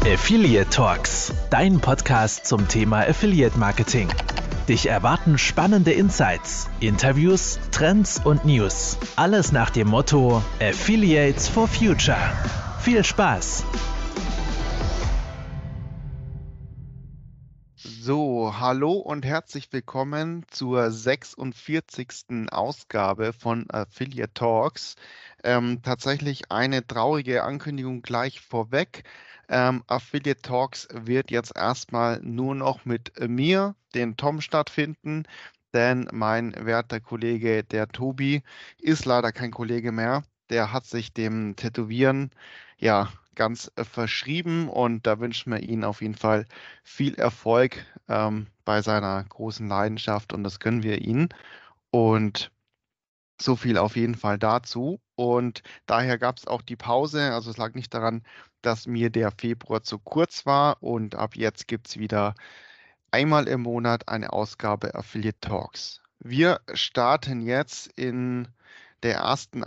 Affiliate Talks, dein Podcast zum Thema Affiliate Marketing. Dich erwarten spannende Insights, Interviews, Trends und News. Alles nach dem Motto Affiliates for Future. Viel Spaß! So, hallo und herzlich willkommen zur 46. Ausgabe von Affiliate Talks. Tatsächlich eine traurige Ankündigung gleich vorweg. Affiliate Talks wird jetzt erstmal nur noch mit mir, den Tom, stattfinden, denn mein werter Kollege, der Tobi, ist leider kein Kollege mehr. Der hat sich dem Tätowieren ganz verschrieben und da wünschen wir ihm auf jeden Fall viel Erfolg bei seiner großen Leidenschaft und das gönnen wir ihm. Und so viel auf jeden Fall dazu. Und daher gab es auch die Pause. Also es lag nicht daran, dass mir der Februar zu kurz war. Und ab jetzt gibt es wieder einmal im Monat eine Ausgabe Affiliate Talks. Wir starten jetzt in der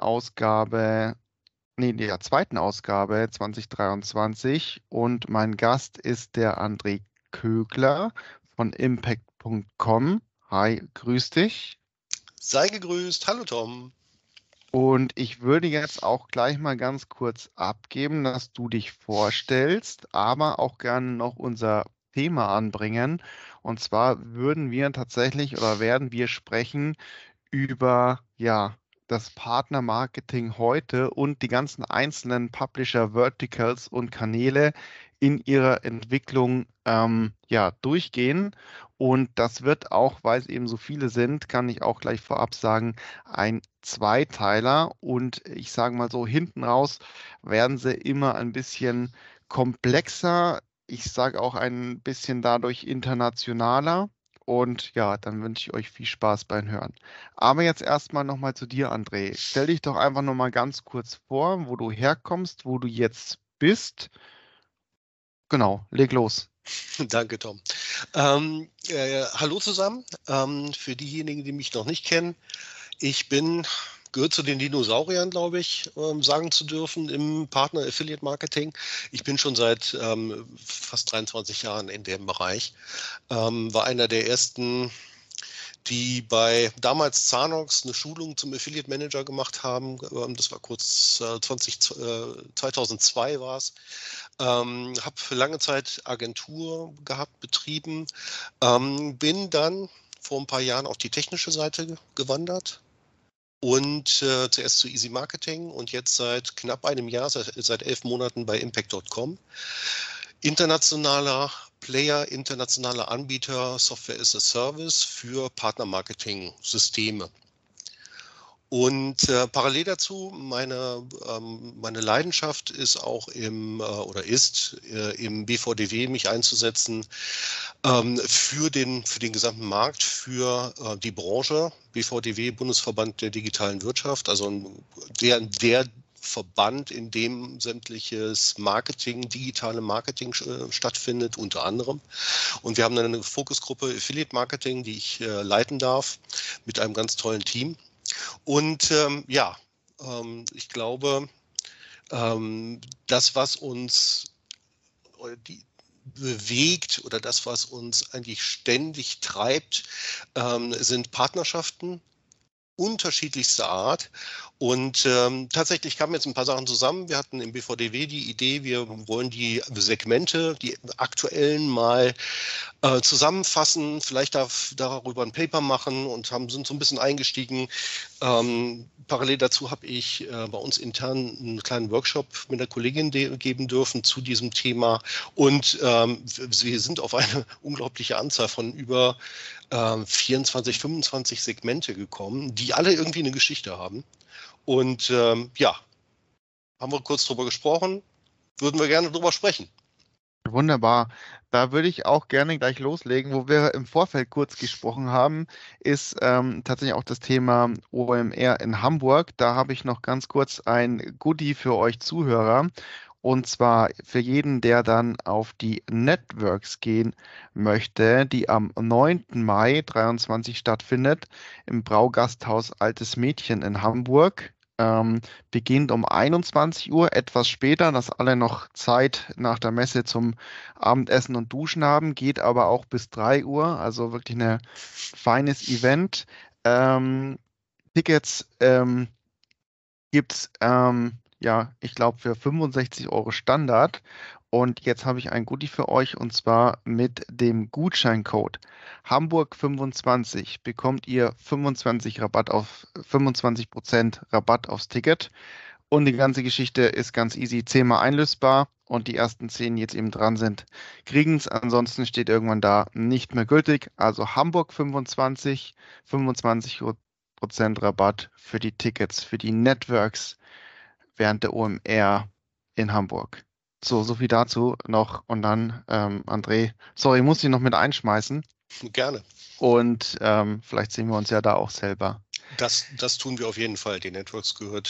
zweiten Ausgabe 2023. Und mein Gast ist der André Kögler von impact.com. Hi, grüß dich. Sei gegrüßt. Hallo Tom. Und ich würde jetzt auch gleich mal ganz kurz abgeben, dass du dich vorstellst, aber auch gerne noch unser Thema anbringen. Und zwar werden wir sprechen über das Partnermarketing heute und die ganzen einzelnen Publisher Verticals und Kanäle in ihrer Entwicklung durchgehen. Und das wird auch, weil es eben so viele sind, kann ich auch gleich vorab sagen, ein Zweiteiler. Und ich sage mal so, hinten raus werden sie immer ein bisschen komplexer. Ich sage auch ein bisschen dadurch internationaler. Und ja, dann wünsche ich euch viel Spaß beim Hören. Aber jetzt erstmal nochmal zu dir, André. Stell dich doch einfach nochmal ganz kurz vor, wo du herkommst, wo du jetzt bist. Genau, leg los. Danke, Tom. Hallo zusammen. Für diejenigen, die mich noch nicht kennen, gehört zu den Dinosauriern, glaube ich, sagen zu dürfen, im Partner Affiliate Marketing. Ich bin schon seit fast 23 Jahren in dem Bereich. War einer der ersten, die bei damals Zanox eine Schulung zum Affiliate Manager gemacht haben. Das war kurz 2002 war es. Habe für lange Zeit Agentur betrieben. Bin dann vor ein paar Jahren auf die technische Seite gewandert. Und zuerst zu Easy Marketing und jetzt seit knapp einem Jahr, seit 11 Monaten bei impact.com. Internationaler Player, internationaler Anbieter Software as a Service für Partnermarketing-Systeme. Und parallel dazu, meine Leidenschaft ist auch im BVDW mich einzusetzen für den gesamten Markt, für die Branche, BVDW, Bundesverband der digitalen Wirtschaft, also der Verband, in dem sämtliches digitale Marketing stattfindet, unter anderem. Und wir haben eine Fokusgruppe Affiliate Marketing, die ich leiten darf, mit einem ganz tollen Team. Und ich glaube, das, was uns bewegt oder das, was uns eigentlich ständig treibt, sind Partnerschaften unterschiedlichster Art. Und tatsächlich kamen jetzt ein paar Sachen zusammen. Wir hatten im BVDW die Idee, wir wollen die Segmente, die aktuellen mal zusammenfassen, vielleicht darüber ein Paper machen und sind so ein bisschen eingestiegen. Parallel dazu habe ich bei uns intern einen kleinen Workshop mit einer Kollegin geben dürfen zu diesem Thema. Und wir sind auf eine unglaubliche Anzahl von über 24, 25 Segmente gekommen, die alle irgendwie eine Geschichte haben. Und haben wir kurz drüber gesprochen, würden wir gerne drüber sprechen. Wunderbar. Da würde ich auch gerne gleich loslegen. Wo wir im Vorfeld kurz gesprochen haben, ist tatsächlich auch das Thema OMR in Hamburg. Da habe ich noch ganz kurz ein Goodie für euch Zuhörer. Und zwar für jeden, der dann auf die Networks gehen möchte, die am 9. Mai 2023 stattfindet, im Braugasthaus Altes Mädchen in Hamburg. beginnt um 21 Uhr, etwas später, dass alle noch Zeit nach der Messe zum Abendessen und Duschen haben, geht aber auch bis 3 Uhr, also wirklich ein feines Event. Tickets gibt es, ja, ich glaube, für 65 Euro Standard. Und jetzt habe ich ein Goodie für euch, und zwar mit dem Gutscheincode Hamburg25 bekommt ihr 25% Rabatt aufs Ticket. Und die ganze Geschichte ist ganz easy, 10-mal einlösbar, und die ersten 10, die jetzt eben dran sind, kriegen es. Ansonsten steht irgendwann da nicht mehr gültig. Also Hamburg25, 25% Rabatt für die Tickets, für die Networks während der OMR in Hamburg. So viel dazu noch. Und dann, André, sorry, muss ich noch mit einschmeißen. Gerne. Und vielleicht sehen wir uns ja da auch selber. Das tun wir auf jeden Fall. Die Networks gehört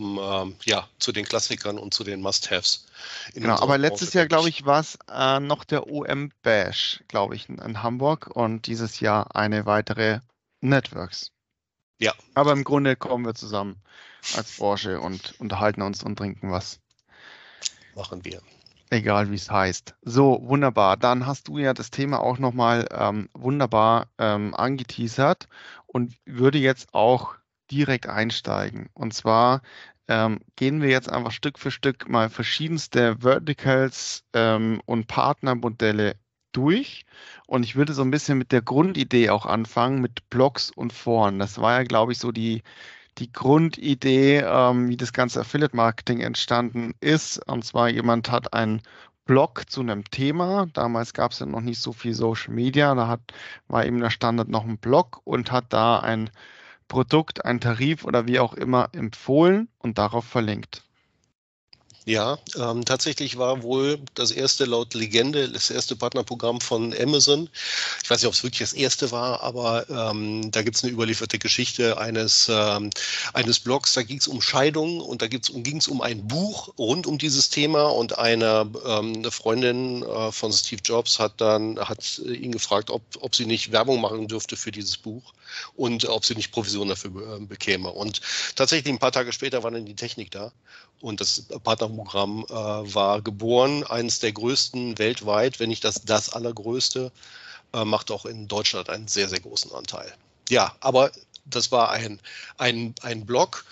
zu den Klassikern und zu den Must-Haves. Genau, aber letztes Jahr, glaube ich, war es noch der OM Bash, glaube ich, in Hamburg, und dieses Jahr eine weitere Networks. Ja. Aber im Grunde kommen wir zusammen als Branche und unterhalten uns und trinken was. Machen wir. Egal, wie es heißt. So, wunderbar. Dann hast du ja das Thema auch nochmal wunderbar angeteasert und würde jetzt auch direkt einsteigen. Und zwar gehen wir jetzt einfach Stück für Stück mal verschiedenste Verticals und Partnermodelle durch. Und ich würde so ein bisschen mit der Grundidee auch anfangen, mit Blogs und Foren. Das war ja, glaube ich, so die Grundidee, wie das ganze Affiliate-Marketing entstanden ist. Und zwar, jemand hat einen Blog zu einem Thema. Damals gab es ja noch nicht so viel Social Media. War eben der Standard noch ein Blog und hat da ein Produkt, einen Tarif oder wie auch immer empfohlen und darauf verlinkt. Ja, tatsächlich war wohl das erste, laut Legende, das erste Partnerprogramm von Amazon. Ich weiß nicht, ob es wirklich das erste war, aber da gibt es eine überlieferte Geschichte eines Blogs. Da ging es um Scheidung und da ging es um ein Buch rund um dieses Thema, und eine Freundin von Steve Jobs hat ihn gefragt, ob sie nicht Werbung machen dürfte für dieses Buch und ob sie nicht Provision dafür bekäme. Und tatsächlich ein paar Tage später war dann die Technik da. Und das Partnerprogramm war geboren, eines der größten weltweit, wenn nicht das allergrößte, macht auch in Deutschland einen sehr, sehr großen Anteil. Ja, aber das war ein Blog,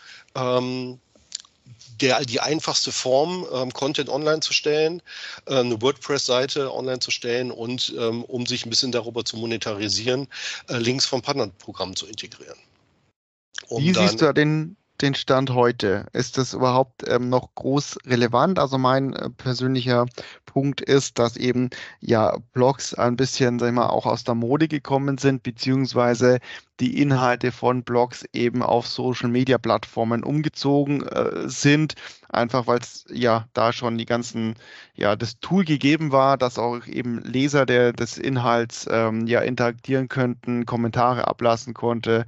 die einfachste Form, Content online zu stellen, eine WordPress-Seite online zu stellen und um sich ein bisschen darüber zu monetarisieren, Links vom Partnerprogramm zu integrieren. Wie siehst du den Stand heute? Ist das überhaupt noch groß relevant? Also mein persönlicher Punkt ist, dass eben ja Blogs ein bisschen, sag ich mal, auch aus der Mode gekommen sind, beziehungsweise die Inhalte von Blogs eben auf Social-Media-Plattformen umgezogen sind, einfach weil es ja da schon das Tool gegeben war, dass auch eben Leser des Inhalts interagieren könnten, Kommentare ablassen konnte,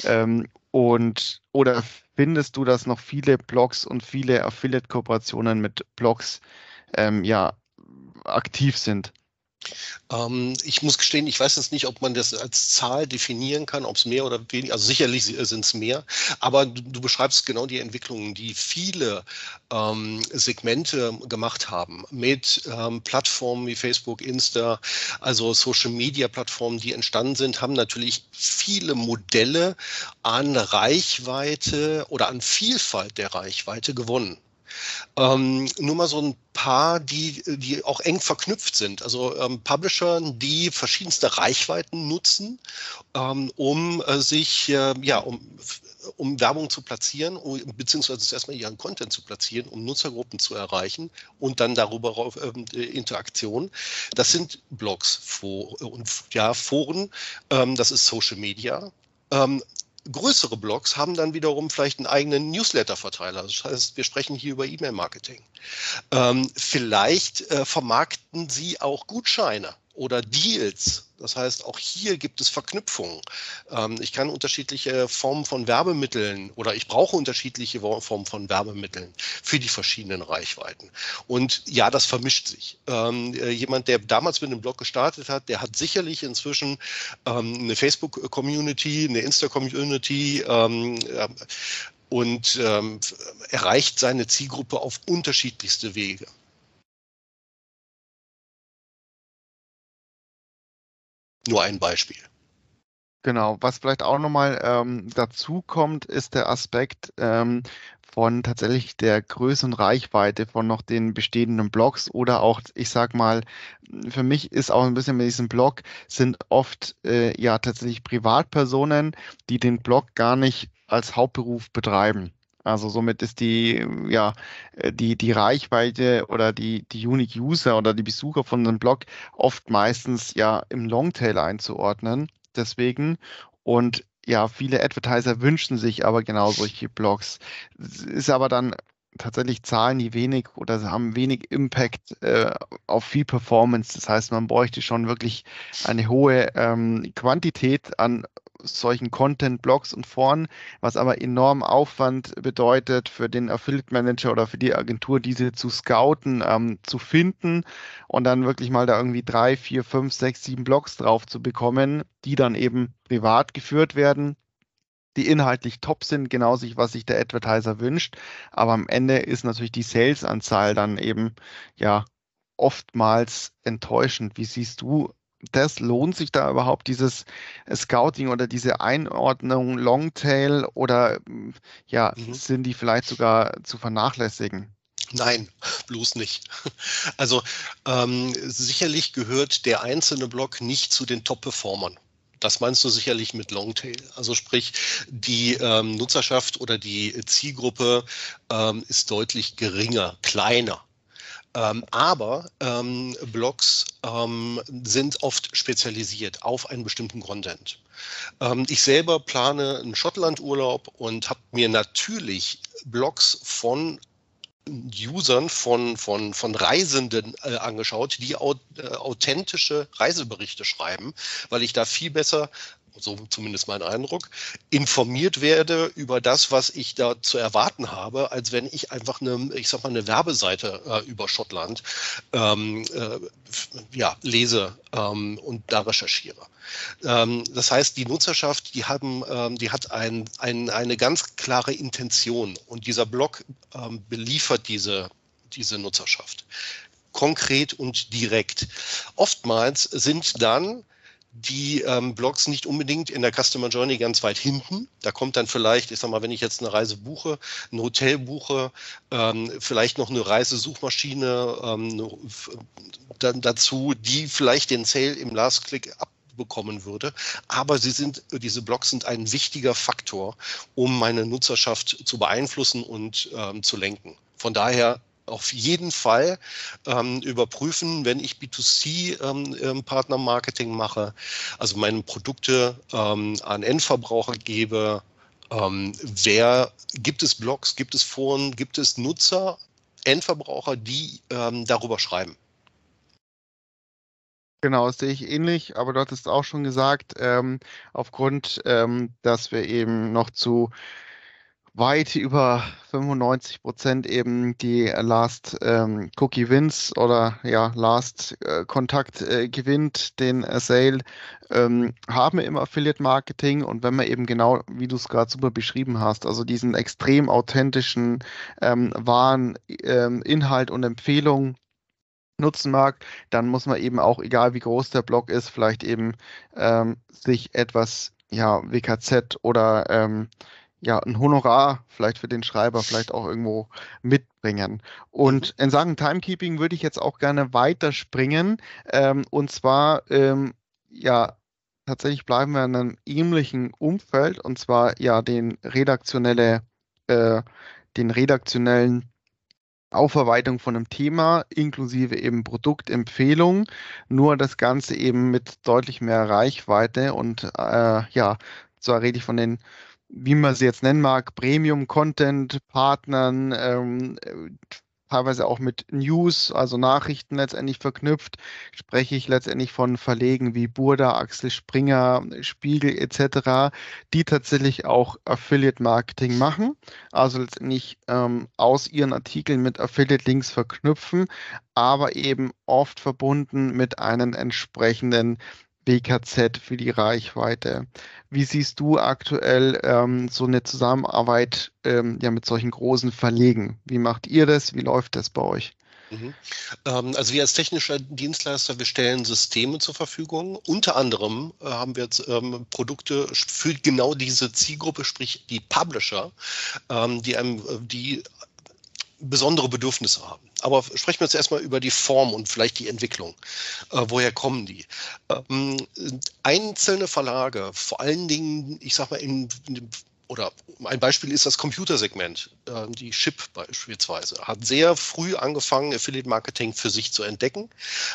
oder findest du, dass noch viele Blogs und viele Affiliate-Kooperationen mit Blogs aktiv sind? Ich muss gestehen, ich weiß jetzt nicht, ob man das als Zahl definieren kann, ob es mehr oder weniger, also sicherlich sind es mehr, aber du beschreibst genau die Entwicklungen, die viele Segmente gemacht haben mit Plattformen wie Facebook, Insta, also Social-Media-Plattformen, die entstanden sind, haben natürlich viele Modelle an Reichweite oder an Vielfalt der Reichweite gewonnen. Nur mal so ein paar, die auch eng verknüpft sind. Also Publisher, die verschiedenste Reichweiten nutzen, um Werbung zu platzieren, beziehungsweise erstmal ihren Content zu platzieren, um Nutzergruppen zu erreichen und dann darüber Interaktion. Das sind Blogs und Foren, das ist Social Media. Größere Blogs haben dann wiederum vielleicht einen eigenen Newsletter-Verteiler. Das heißt, wir sprechen hier über E-Mail-Marketing. Vielleicht vermarkten sie auch Gutscheine oder Deals. Das heißt, auch hier gibt es Verknüpfungen. Ich kann unterschiedliche Formen von Werbemitteln oder ich brauche unterschiedliche Formen von Werbemitteln für die verschiedenen Reichweiten. Und ja, das vermischt sich. Jemand, der damals mit einem Blog gestartet hat, der hat sicherlich inzwischen eine Facebook-Community, eine Insta-Community, und erreicht seine Zielgruppe auf unterschiedlichste Wege. Nur ein Beispiel. Genau, was vielleicht auch nochmal dazu kommt, ist der Aspekt von tatsächlich der Größe und Reichweite von noch den bestehenden Blogs oder auch, ich sag mal, für mich ist auch ein bisschen mit diesem Blog, sind oft ja tatsächlich Privatpersonen, die den Blog gar nicht als Hauptberuf betreiben. Also somit ist die Reichweite oder die Unique User oder die Besucher von einem Blog oft meistens ja im Longtail einzuordnen. Deswegen. Und ja, viele Advertiser wünschen sich aber genau solche Blogs. Es ist aber dann tatsächlich zahlen die wenig oder sie haben wenig Impact auf viel Performance. Das heißt, man bräuchte schon wirklich eine hohe Quantität an solchen Content-Blogs und Foren, was aber enorm Aufwand bedeutet für den Affiliate Manager oder für die Agentur, diese zu scouten, zu finden und dann wirklich mal da irgendwie 3, 4, 5, 6, 7 Blogs drauf zu bekommen, die dann eben privat geführt werden, die inhaltlich top sind, genau was sich der Advertiser wünscht. Aber am Ende ist natürlich die Sales-Anzahl dann eben ja oftmals enttäuschend. Wie siehst du das? Lohnt sich da überhaupt dieses Scouting oder diese Einordnung Longtail oder ja, sind die vielleicht sogar zu vernachlässigen? Nein, bloß nicht. Also sicherlich gehört der einzelne Blog nicht zu den Top-Performern. Das meinst du sicherlich mit Longtail. Also sprich, die Nutzerschaft oder die Zielgruppe ist deutlich geringer, kleiner. Aber Blogs sind oft spezialisiert auf einen bestimmten Content. Ich selber plane einen Schottlandurlaub und habe mir natürlich Blogs von Usern, von Reisenden angeschaut, die authentische Reiseberichte schreiben, weil ich da viel besser, so zumindest mein Eindruck, informiert werde über das, was ich da zu erwarten habe, als wenn ich einfach eine Werbeseite über Schottland lese und da recherchiere. Das heißt, die Nutzerschaft, die hat eine ganz klare Intention und dieser Blog beliefert diese Nutzerschaft konkret und direkt. Oftmals sind dann die Blogs nicht unbedingt in der Customer Journey ganz weit hinten. Da kommt dann vielleicht, ich sag mal, wenn ich jetzt eine Reise buche, ein Hotel buche, vielleicht noch eine Reisesuchmaschine dann dazu, die vielleicht den Sale im Last Click abbekommen würde. Aber diese Blogs sind ein wichtiger Faktor, um meine Nutzerschaft zu beeinflussen und zu lenken. Von daher auf jeden Fall überprüfen, wenn ich B2C-Partnermarketing mache, also meine Produkte an Endverbraucher gebe, gibt es Blogs, gibt es Foren, gibt es Nutzer, Endverbraucher, die darüber schreiben? Genau, das sehe ich ähnlich, aber du hattest auch schon gesagt, aufgrund, dass wir eben noch zu weit über 95% eben die Last Cookie wins oder ja, Last Kontakt gewinnt den Sale, haben wir im Affiliate Marketing und wenn man eben genau, wie du es gerade super beschrieben hast, also diesen extrem authentischen wahren Inhalt und Empfehlung nutzen mag, dann muss man eben auch, egal wie groß der Blog ist, vielleicht eben sich etwas, ja, WKZ oder ja, ein Honorar vielleicht für den Schreiber vielleicht auch irgendwo mitbringen. Und in Sachen Timekeeping würde ich jetzt auch gerne weiterspringen. Und zwar, ja, tatsächlich bleiben wir in einem ähnlichen Umfeld und zwar ja den redaktionellen Aufarbeitung von einem Thema inklusive eben Produktempfehlung, nur das Ganze eben mit deutlich mehr Reichweite und ja, zwar rede ich von den, wie man sie jetzt nennen mag, Premium-Content-Partnern, teilweise auch mit News, also Nachrichten letztendlich verknüpft, spreche ich letztendlich von Verlegen wie Burda, Axel Springer, Spiegel etc., die tatsächlich auch Affiliate-Marketing machen, also letztendlich aus ihren Artikeln mit Affiliate-Links verknüpfen, aber eben oft verbunden mit einem entsprechenden WKZ für die Reichweite. Wie siehst du aktuell so eine Zusammenarbeit ja, mit solchen großen Verlegen? Wie macht ihr das? Wie läuft das bei euch? Mhm. Also wir als technischer Dienstleister, wir stellen Systeme zur Verfügung. Unter anderem haben wir jetzt Produkte für genau diese Zielgruppe, sprich die Publisher, die besondere Bedürfnisse haben. Aber sprechen wir jetzt erstmal über die Form und vielleicht die Entwicklung. Woher kommen die? Einzelne Verlage, vor allen Dingen, ich sag mal, oder ein Beispiel ist das Computersegment. Die Chip beispielsweise hat sehr früh angefangen, Affiliate Marketing für sich zu entdecken,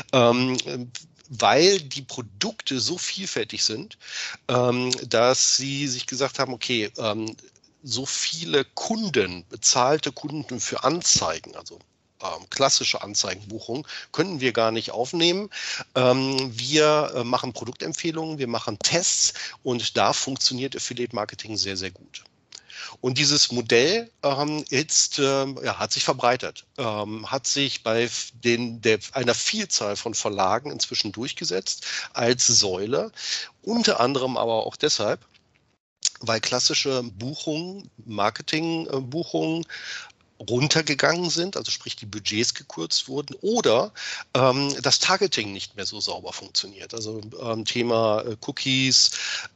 weil die Produkte so vielfältig sind, dass sie sich gesagt haben, okay, so viele Kunden, bezahlte Kunden für Anzeigen, also klassische Anzeigenbuchung, können wir gar nicht aufnehmen. Wir machen Produktempfehlungen, wir machen Tests und da funktioniert Affiliate Marketing sehr, sehr gut. Und dieses Modell hat sich verbreitet, hat sich bei einer Vielzahl von Verlagen inzwischen durchgesetzt als Säule, unter anderem aber auch deshalb, weil klassische Buchungen, Marketingbuchungen runtergegangen sind, also sprich die Budgets gekürzt wurden oder das Targeting nicht mehr so sauber funktioniert. Also Thema Cookies,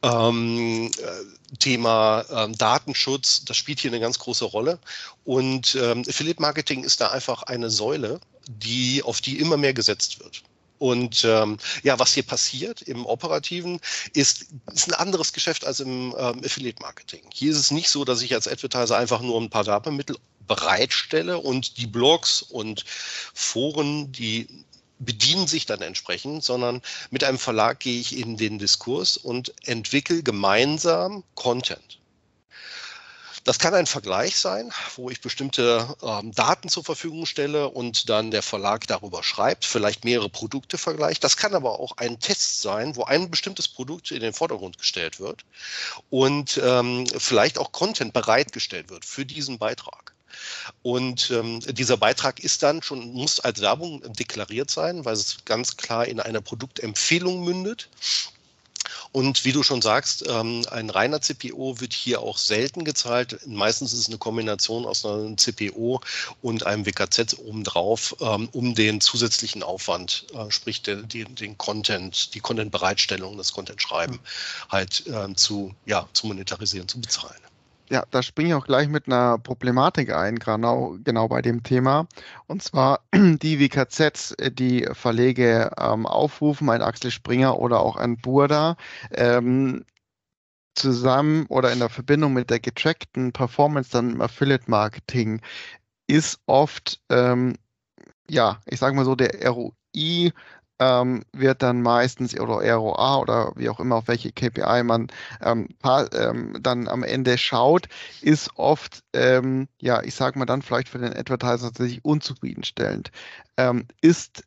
Thema Datenschutz, das spielt hier eine ganz große Rolle. Und Affiliate Marketing ist da einfach eine Säule, auf die immer mehr gesetzt wird. Und was hier passiert im Operativen ist ein anderes Geschäft als im Affiliate-Marketing. Hier ist es nicht so, dass ich als Advertiser einfach nur ein paar Werbemittel bereitstelle und die Blogs und Foren, die bedienen sich dann entsprechend, sondern mit einem Verlag gehe ich in den Diskurs und entwickle gemeinsam Content. Das kann ein Vergleich sein, wo ich bestimmte Daten zur Verfügung stelle und dann der Verlag darüber schreibt, vielleicht mehrere Produkte vergleicht. Das kann aber auch ein Test sein, wo ein bestimmtes Produkt in den Vordergrund gestellt wird und vielleicht auch Content bereitgestellt wird für diesen Beitrag. Und dieser Beitrag muss als Werbung deklariert sein, weil es ganz klar in eine Produktempfehlung mündet. Und wie du schon sagst, ein reiner CPO wird hier auch selten gezahlt. Meistens ist es eine Kombination aus einem CPO und einem WKZ obendrauf, um den zusätzlichen Aufwand, sprich den Content, die Content-Bereitstellung, das Content-Schreiben halt zu monetarisieren, zu bezahlen. Ja, da springe ich auch gleich mit einer Problematik ein, genau bei dem Thema. Und zwar die WKZs, die Verlege aufrufen, ein Axel Springer oder auch ein Burda, zusammen oder in der Verbindung mit der getrackten Performance dann im Affiliate-Marketing ist oft, ich sage mal so, der ROI wird dann meistens oder ROA oder wie auch immer, auf welche KPI man dann am Ende schaut, ist oft, ich sage mal dann vielleicht für den Advertiser tatsächlich unzufriedenstellend. Ist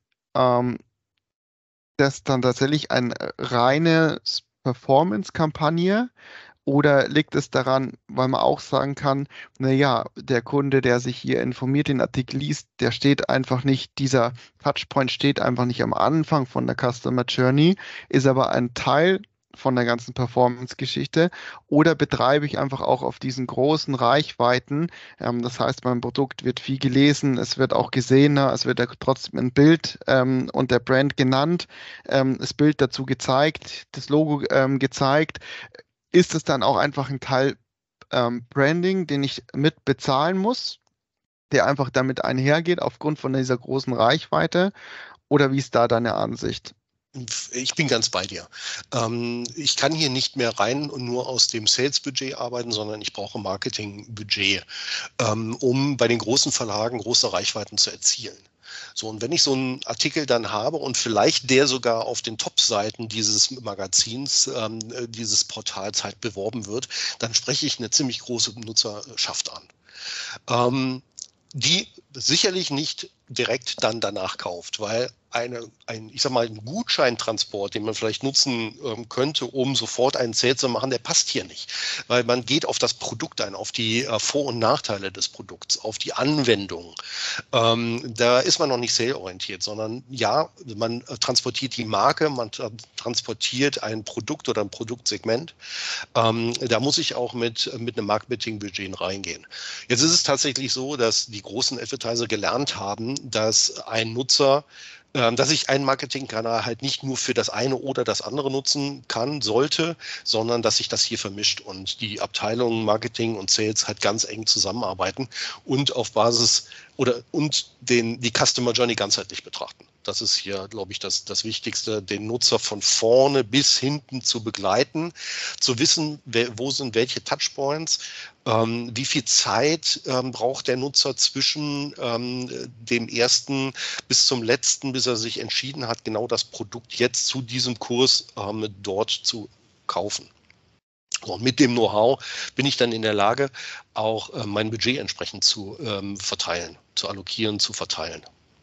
das dann tatsächlich eine reine Performance-Kampagne? Oder liegt es daran, weil man auch sagen kann, naja, der Kunde, der sich hier informiert, den Artikel liest, der steht einfach nicht, dieser Touchpoint steht einfach nicht am Anfang von der Customer Journey, ist aber ein Teil von der ganzen Performance-Geschichte, oder betreibe ich einfach auch auf diesen großen Reichweiten, das heißt, mein Produkt wird viel gelesen, es wird auch gesehener, es wird ja trotzdem ein Bild und der Brand genannt, das Bild dazu gezeigt, das Logo gezeigt. Ist es dann auch einfach ein Teil Branding, den ich mit bezahlen muss, der einfach damit einhergeht aufgrund von dieser großen Reichweite? Oder wie ist da deine Ansicht? Ich bin ganz bei dir. Ich kann hier nicht mehr rein und nur aus dem Sales-Budget arbeiten, sondern ich brauche Marketing-Budget, um bei den großen Verlagen große Reichweiten zu erzielen. So, und wenn ich so einen Artikel dann habe und vielleicht der sogar auf den Top-Seiten dieses Magazins, dieses Portals halt beworben wird, dann spreche ich eine ziemlich große Nutzerschaft an, die sicherlich nicht direkt dann danach kauft, weil ich sag mal, ein Gutscheintransport, den man vielleicht nutzen könnte, um sofort einen Sale zu machen, der passt hier nicht. Weil man geht auf das Produkt ein, auf die Vor- und Nachteile des Produkts, auf die Anwendung. Da ist man noch nicht sale-orientiert, sondern ja, man transportiert die Marke, man transportiert ein Produkt oder ein Produktsegment. Da muss ich auch mit einem Marketingbudget reingehen. Jetzt ist es tatsächlich so, dass die großen Advertiser gelernt haben, dass ein Nutzer dass ich einen Marketingkanal halt nicht nur für das eine oder das andere nutzen kann, sollte, sondern dass sich das hier vermischt und die Abteilungen Marketing und Sales halt ganz eng zusammenarbeiten und auf Basis die Customer Journey ganzheitlich betrachten. Das ist hier, glaube ich, das Wichtigste, den Nutzer von vorne bis hinten zu begleiten, zu wissen, wo sind welche Touchpoints, wie viel Zeit braucht der Nutzer zwischen dem ersten bis zum letzten, bis er sich entschieden hat, genau das Produkt jetzt zu diesem Kurs dort zu kaufen. Und mit dem Know-how bin ich dann in der Lage, auch mein Budget entsprechend zu verteilen, zu allokieren, zu verteilen.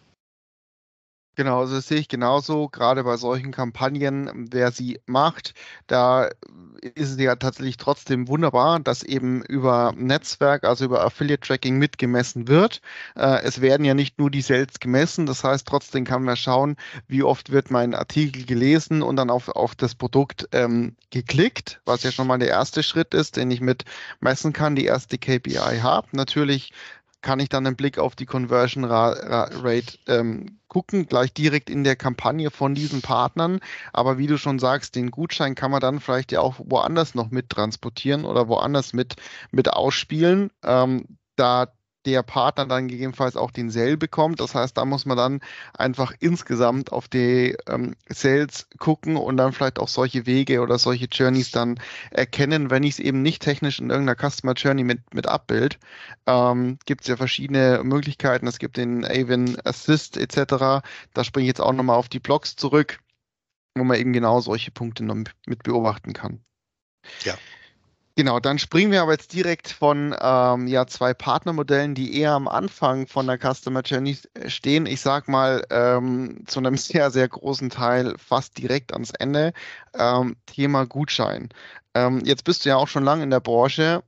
Genau, also das sehe ich genauso, gerade bei solchen Kampagnen, wer sie macht, da ist es ja tatsächlich trotzdem wunderbar, dass eben über Netzwerk, also über Affiliate-Tracking mitgemessen wird. Es werden ja nicht nur die Sales gemessen, das heißt, trotzdem kann man schauen, wie oft wird mein Artikel gelesen und dann auf das Produkt geklickt, was ja schon mal der erste Schritt ist, den ich mit messen kann, die erste KPI habe. Natürlich kann ich dann einen Blick auf die Conversion Rate gucken, gleich direkt in der Kampagne von diesen Partnern. Aber wie du schon sagst, den Gutschein kann man dann vielleicht ja auch woanders noch mit transportieren oder woanders mit ausspielen, da der Partner dann gegebenenfalls auch den Sale bekommt. Das heißt, da muss man dann einfach insgesamt auf die Sales gucken und dann vielleicht auch solche Wege oder solche Journeys dann erkennen, wenn ich es eben nicht technisch in irgendeiner Customer Journey mit abbild. Gibt es ja verschiedene Möglichkeiten. Es gibt den Avon Assist etc. Da springe ich jetzt auch nochmal auf die Blogs zurück, wo man eben genau solche Punkte noch mit beobachten kann. Ja. Genau, dann springen wir aber jetzt direkt von zwei Partnermodellen, die eher am Anfang von der Customer Journey stehen. Ich sag mal zu einem sehr, sehr großen Teil fast direkt ans Ende. Thema Gutschein. Jetzt bist du ja auch schon lange in der Branche.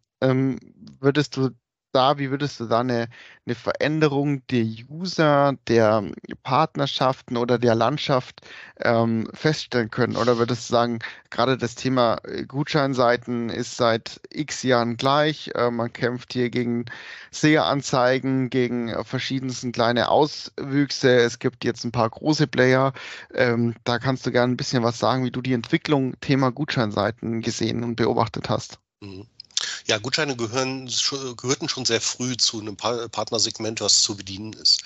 Wie würdest du da eine Veränderung der User, der Partnerschaften oder der Landschaft feststellen können? Oder würdest du sagen, gerade das Thema Gutscheinseiten ist seit x Jahren gleich. Man kämpft hier gegen SEA-Anzeigen, gegen verschiedensten kleine Auswüchse. Es gibt jetzt ein paar große Player. Da kannst du gerne ein bisschen was sagen, wie du die Entwicklung Thema Gutscheinseiten gesehen und beobachtet hast. Mhm. Ja, Gutscheine gehörten schon sehr früh zu einem Partnersegment, was zu bedienen ist.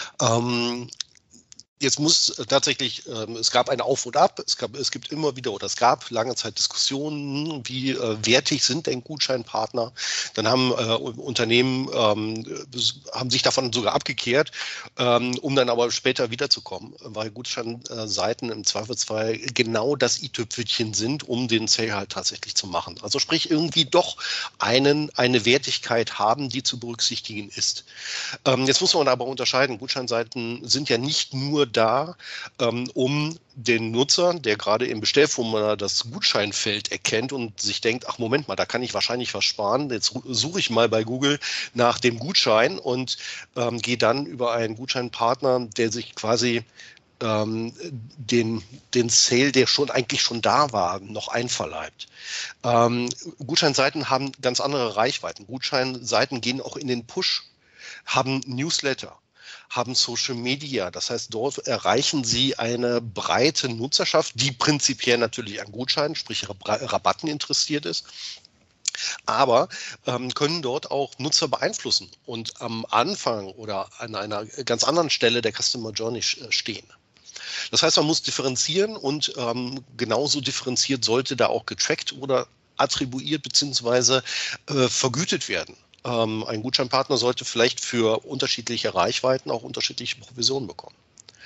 Jetzt muss tatsächlich, es gab ein Auf und Ab, es gibt immer wieder oder es gab lange Zeit Diskussionen, wie wertig sind denn Gutscheinpartner. Dann haben Unternehmen haben sich davon sogar abgekehrt, um dann aber später wiederzukommen, weil Gutscheinseiten im Zweifelsfall genau das i-Tüpfelchen sind, um den Sale halt tatsächlich zu machen. Also sprich irgendwie doch eine Wertigkeit haben, die zu berücksichtigen ist. Jetzt muss man aber unterscheiden, Gutscheinseiten sind ja nicht nur da, um den Nutzer, der gerade im Bestellformular das Gutscheinfeld erkennt und sich denkt, ach Moment mal, da kann ich wahrscheinlich was sparen. Jetzt suche ich mal bei Google nach dem Gutschein und gehe dann über einen Gutscheinpartner, der sich quasi den Sale, der eigentlich schon da war, noch einverleibt. Gutscheinseiten haben ganz andere Reichweiten. Gutscheinseiten gehen auch in den Push, haben Newsletter, haben Social Media. Das heißt, dort erreichen Sie eine breite Nutzerschaft, die prinzipiell natürlich an Gutscheinen, sprich Rabatten interessiert ist, aber können dort auch Nutzer beeinflussen und am Anfang oder an einer ganz anderen Stelle der Customer Journey stehen. Das heißt, man muss differenzieren und genauso differenziert sollte da auch getrackt oder attribuiert bzw. Vergütet werden. Ein Gutscheinpartner sollte vielleicht für unterschiedliche Reichweiten auch unterschiedliche Provisionen bekommen.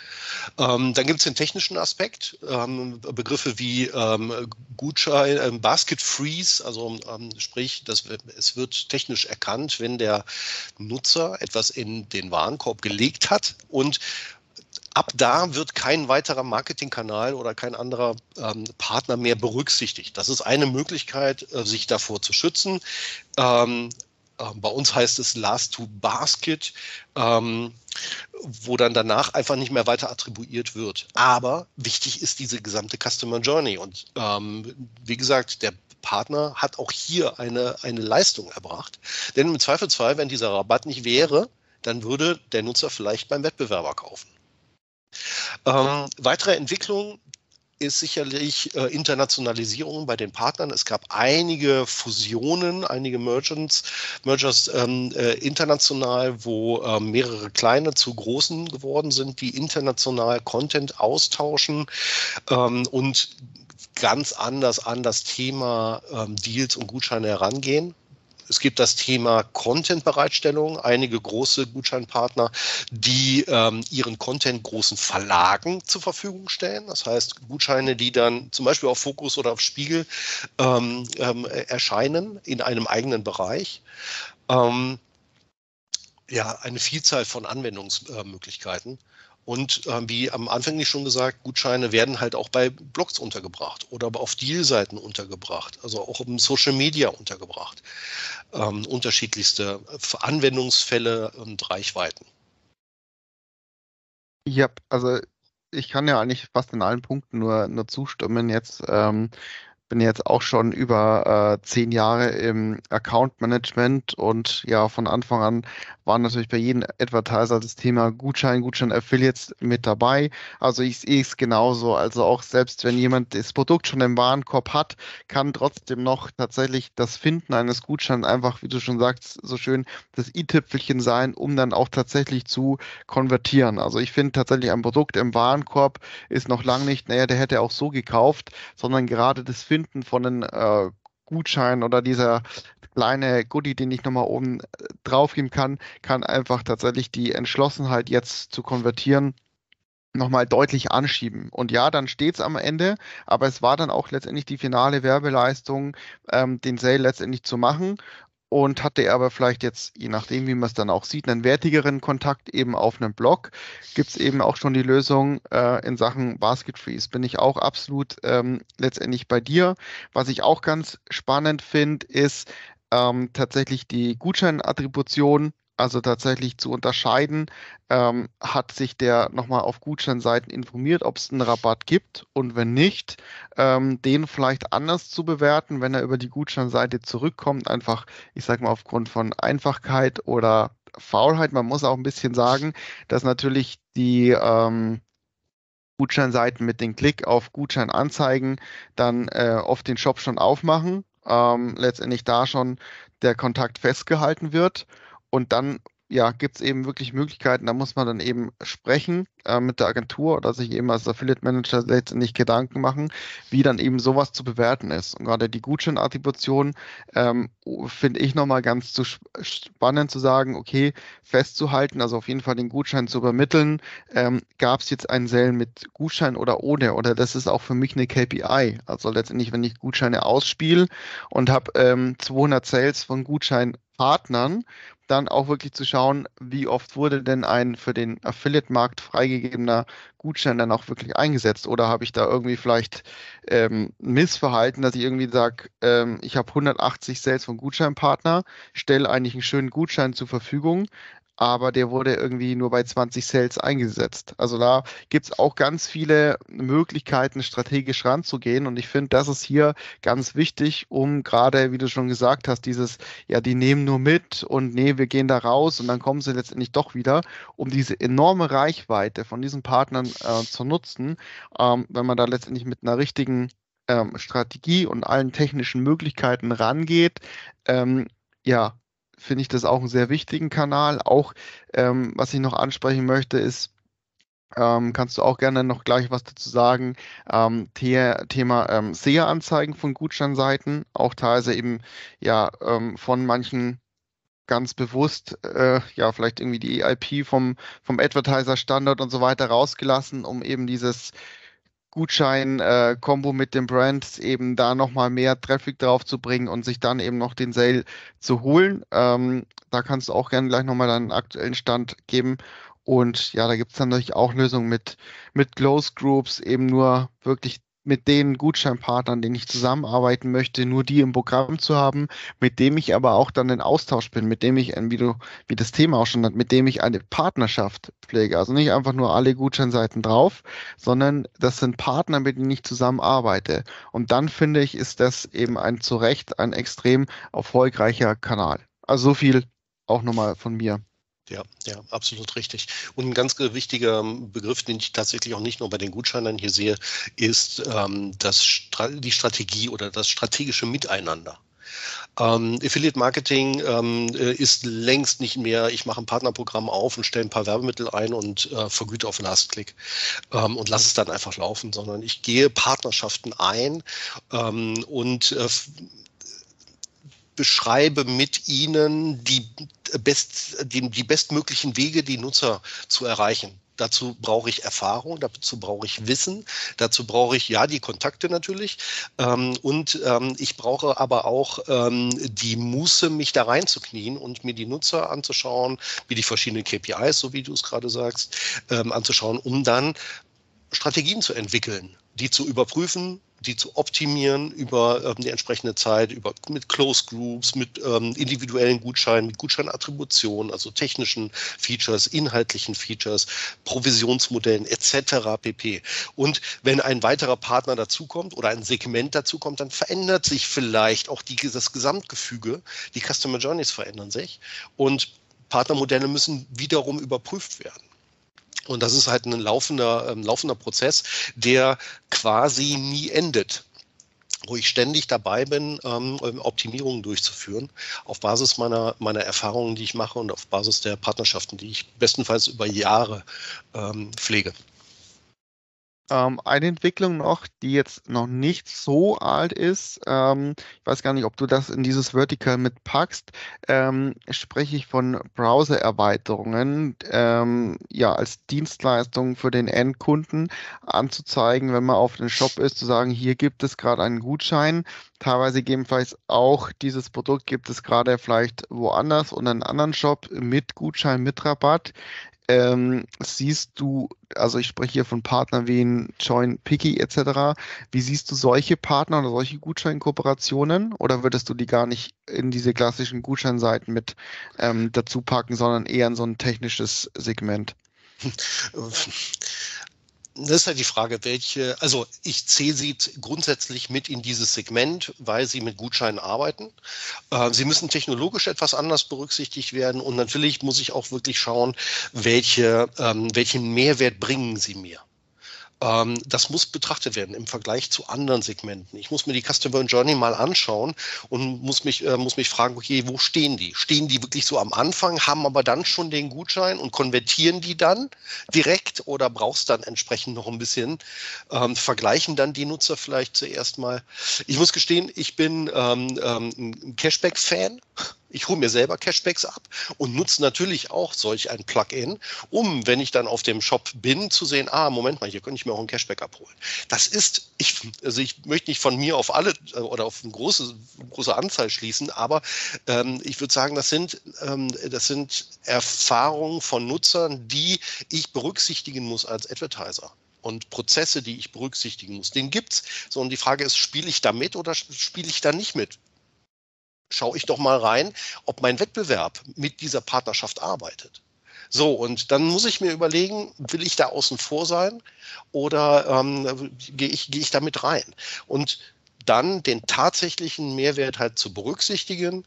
Dann gibt es den technischen Aspekt, Begriffe wie Gutschein, Basket Freeze, also sprich, es wird technisch erkannt, wenn der Nutzer etwas in den Warenkorb gelegt hat und ab da wird kein weiterer Marketingkanal oder kein anderer Partner mehr berücksichtigt. Das ist eine Möglichkeit, sich davor zu schützen. Bei uns heißt es Last to Basket, wo dann danach einfach nicht mehr weiter attribuiert wird. Aber wichtig ist diese gesamte Customer Journey. Und wie gesagt, der Partner hat auch hier eine Leistung erbracht. Denn im Zweifelsfall, wenn dieser Rabatt nicht wäre, dann würde der Nutzer vielleicht beim Wettbewerber kaufen. Weitere Entwicklung ist sicherlich Internationalisierung bei den Partnern. Es gab einige Fusionen, einige Mergers international, wo mehrere kleine zu großen geworden sind, die international Content austauschen und ganz anders an das Thema Deals und Gutscheine herangehen. Es gibt das Thema Content-Bereitstellung, einige große Gutscheinpartner, die ihren Content großen Verlagen zur Verfügung stellen. Das heißt, Gutscheine, die dann zum Beispiel auf Focus oder auf Spiegel erscheinen in einem eigenen Bereich. Eine Vielzahl von Anwendungsmöglichkeiten. Und wie am Anfang nicht schon gesagt, Gutscheine werden halt auch bei Blogs untergebracht oder auf Deal-Seiten untergebracht, also auch im Social Media untergebracht. Unterschiedlichste Anwendungsfälle und Reichweiten. Ja, also ich kann ja eigentlich fast in allen Punkten nur zustimmen. Jetzt bin jetzt auch schon über 10 Jahre im Account Management und ja, von Anfang an war natürlich bei jedem Advertiser das Thema Gutschein Affiliates mit dabei. Also ich sehe es genauso. Also auch selbst wenn jemand das Produkt schon im Warenkorb hat, kann trotzdem noch tatsächlich das Finden eines Gutscheins einfach, wie du schon sagst, so schön das i-Tüpfelchen sein, um dann auch tatsächlich zu konvertieren. Also ich finde tatsächlich ein Produkt im Warenkorb ist noch lange nicht, naja, der hätte auch so gekauft, sondern gerade das Finden von einem Gutschein oder dieser kleine Goodie, den ich nochmal oben draufgeben kann einfach tatsächlich die Entschlossenheit jetzt zu konvertieren nochmal deutlich anschieben. Und ja, dann steht es am Ende, aber es war dann auch letztendlich die finale Werbeleistung, den Sale letztendlich zu machen. Und hatte er aber vielleicht jetzt, je nachdem, wie man es dann auch sieht, einen wertigeren Kontakt eben auf einem Blog, gibt es eben auch schon die Lösung in Sachen Basket Freeze. Bin ich auch absolut letztendlich bei dir. Was ich auch ganz spannend finde, ist tatsächlich die Gutscheinattribution. Also tatsächlich zu unterscheiden, hat sich der nochmal auf Gutscheinseiten informiert, ob es einen Rabatt gibt und wenn nicht, den vielleicht anders zu bewerten, wenn er über die Gutscheinseite zurückkommt, einfach, ich sag mal, aufgrund von Einfachkeit oder Faulheit. Man muss auch ein bisschen sagen, dass natürlich die Gutscheinseiten mit dem Klick auf Gutscheinanzeigen dann oft den Shop schon aufmachen, letztendlich da schon der Kontakt festgehalten wird. Und dann gibt es eben wirklich Möglichkeiten, da muss man dann eben sprechen mit der Agentur oder sich eben als Affiliate Manager letztendlich Gedanken machen, wie dann eben sowas zu bewerten ist. Und gerade die Gutscheinattribution finde ich nochmal ganz spannend zu sagen, okay, festzuhalten, also auf jeden Fall den Gutschein zu übermitteln. Gab es jetzt einen Sale mit Gutschein oder ohne? Oder das ist auch für mich eine KPI. Also letztendlich, wenn ich Gutscheine ausspiele und habe 200 Sales von Gutscheinpartnern, dann auch wirklich zu schauen, wie oft wurde denn ein für den Affiliate-Markt freigegebener Gutschein dann auch wirklich eingesetzt? Oder habe ich da irgendwie vielleicht Missverhalten, dass ich irgendwie sage, ich habe 180 Sales von Gutscheinpartner, stelle eigentlich einen schönen Gutschein zur Verfügung, aber der wurde irgendwie nur bei 20 Sales eingesetzt. Also da gibt es auch ganz viele Möglichkeiten, strategisch ranzugehen. Und ich finde, das ist hier ganz wichtig, um gerade, wie du schon gesagt hast, dieses, ja, die nehmen nur mit und nee, wir gehen da raus und dann kommen sie letztendlich doch wieder, um diese enorme Reichweite von diesen Partnern zu nutzen, wenn man da letztendlich mit einer richtigen Strategie und allen technischen Möglichkeiten rangeht, finde ich das auch einen sehr wichtigen Kanal. Auch, was ich noch ansprechen möchte, ist, kannst du auch gerne noch gleich was dazu sagen, Thema SEA-Anzeigen von Gutscheinseiten, auch teilweise eben von manchen ganz bewusst ja vielleicht irgendwie die IP vom Advertiser-Standard und so weiter rausgelassen, um eben dieses Gutschein-Kombo mit dem Brand eben da nochmal mehr Traffic drauf zu bringen und sich dann eben noch den Sale zu holen. Da kannst du auch gerne gleich nochmal deinen aktuellen Stand geben. Und ja, da gibt es dann natürlich auch Lösungen mit Closed Groups, eben nur wirklich mit den Gutscheinpartnern, denen ich zusammenarbeiten möchte, nur die im Programm zu haben, mit dem ich aber auch dann in Austausch bin, mit dem ich, wie das Thema auch schon hat, mit dem ich eine Partnerschaft pflege. Also nicht einfach nur alle Gutscheinseiten drauf, sondern das sind Partner, mit denen ich zusammenarbeite. Und dann finde ich, ist das eben zu Recht ein extrem erfolgreicher Kanal. Also so viel auch nochmal von mir. Ja, absolut richtig. Und ein ganz wichtiger Begriff, den ich tatsächlich auch nicht nur bei den Gutscheinern hier sehe, ist die Strategie oder das strategische Miteinander. Affiliate Marketing ist längst nicht mehr, ich mache ein Partnerprogramm auf und stelle ein paar Werbemittel ein und vergüte auf Last Click und lasse es dann einfach laufen, sondern ich gehe Partnerschaften ein und beschreibe mit ihnen die bestmöglichen Wege, die Nutzer zu erreichen. Dazu brauche ich Erfahrung, dazu brauche ich Wissen, dazu brauche ich ja die Kontakte natürlich und ich brauche aber auch die Muße, mich da reinzuknien und mir die Nutzer anzuschauen, wie die verschiedenen KPIs, so wie du es gerade sagst, anzuschauen, um dann Strategien zu entwickeln, die zu überprüfen, die zu optimieren über die entsprechende Zeit, mit Closed Groups, mit individuellen Gutscheinen, mit Gutscheinattributionen, also technischen Features, inhaltlichen Features, Provisionsmodellen etc. pp. Und wenn ein weiterer Partner dazukommt oder ein Segment dazukommt, dann verändert sich vielleicht auch das Gesamtgefüge, die Customer Journeys verändern sich und Partnermodelle müssen wiederum überprüft werden. Und das ist halt ein laufender Prozess, der quasi nie endet, wo ich ständig dabei bin, Optimierungen durchzuführen, auf Basis meiner Erfahrungen, die ich mache und auf Basis der Partnerschaften, die ich bestenfalls über Jahre pflege. Eine Entwicklung noch, die jetzt noch nicht so alt ist, ich weiß gar nicht, ob du das in dieses Vertical mitpackst, spreche ich von Browser-Erweiterungen, ja, als Dienstleistung für den Endkunden anzuzeigen, wenn man auf den Shop ist, zu sagen, hier gibt es gerade einen Gutschein, teilweise gegebenenfalls auch dieses Produkt gibt es gerade vielleicht woanders und einen anderen Shop mit Gutschein, mit Rabatt. Siehst du, also ich spreche hier von Partnern wie ein Join, Picky etc. Wie siehst du solche Partner oder solche Gutscheinkooperationen oder würdest du die gar nicht in diese klassischen Gutscheinseiten mit dazu packen, sondern eher in so ein technisches Segment? Das ist halt die Frage, also ich zähle sie grundsätzlich mit in dieses Segment, weil sie mit Gutscheinen arbeiten. Sie müssen technologisch etwas anders berücksichtigt werden und natürlich muss ich auch wirklich schauen, welchen Mehrwert bringen sie mir. Das muss betrachtet werden im Vergleich zu anderen Segmenten. Ich muss mir die Customer Journey mal anschauen und muss mich fragen, okay, wo stehen die? Stehen die wirklich so am Anfang, haben aber dann schon den Gutschein und konvertieren die dann direkt oder brauchst dann entsprechend noch ein bisschen? Vergleichen dann die Nutzer vielleicht zuerst mal? Ich muss gestehen, ich bin ein Cashback-Fan. Ich hole mir selber Cashbacks ab und nutze natürlich auch solch ein Plugin, um, wenn ich dann auf dem Shop bin, zu sehen, Moment mal, hier könnte ich mir auch ein Cashback abholen. Das ist, ich möchte nicht von mir auf alle oder auf eine große Anzahl schließen, aber ich würde sagen, das sind Erfahrungen von Nutzern, die ich berücksichtigen muss als Advertiser. Und Prozesse, die ich berücksichtigen muss, den gibt's. So, und die Frage ist, spiele ich da mit oder spiele ich da nicht mit? Schaue ich doch mal rein, ob mein Wettbewerb mit dieser Partnerschaft arbeitet. So, und dann muss ich mir überlegen, will ich da außen vor sein oder gehe ich da mit rein? Und dann den tatsächlichen Mehrwert halt zu berücksichtigen.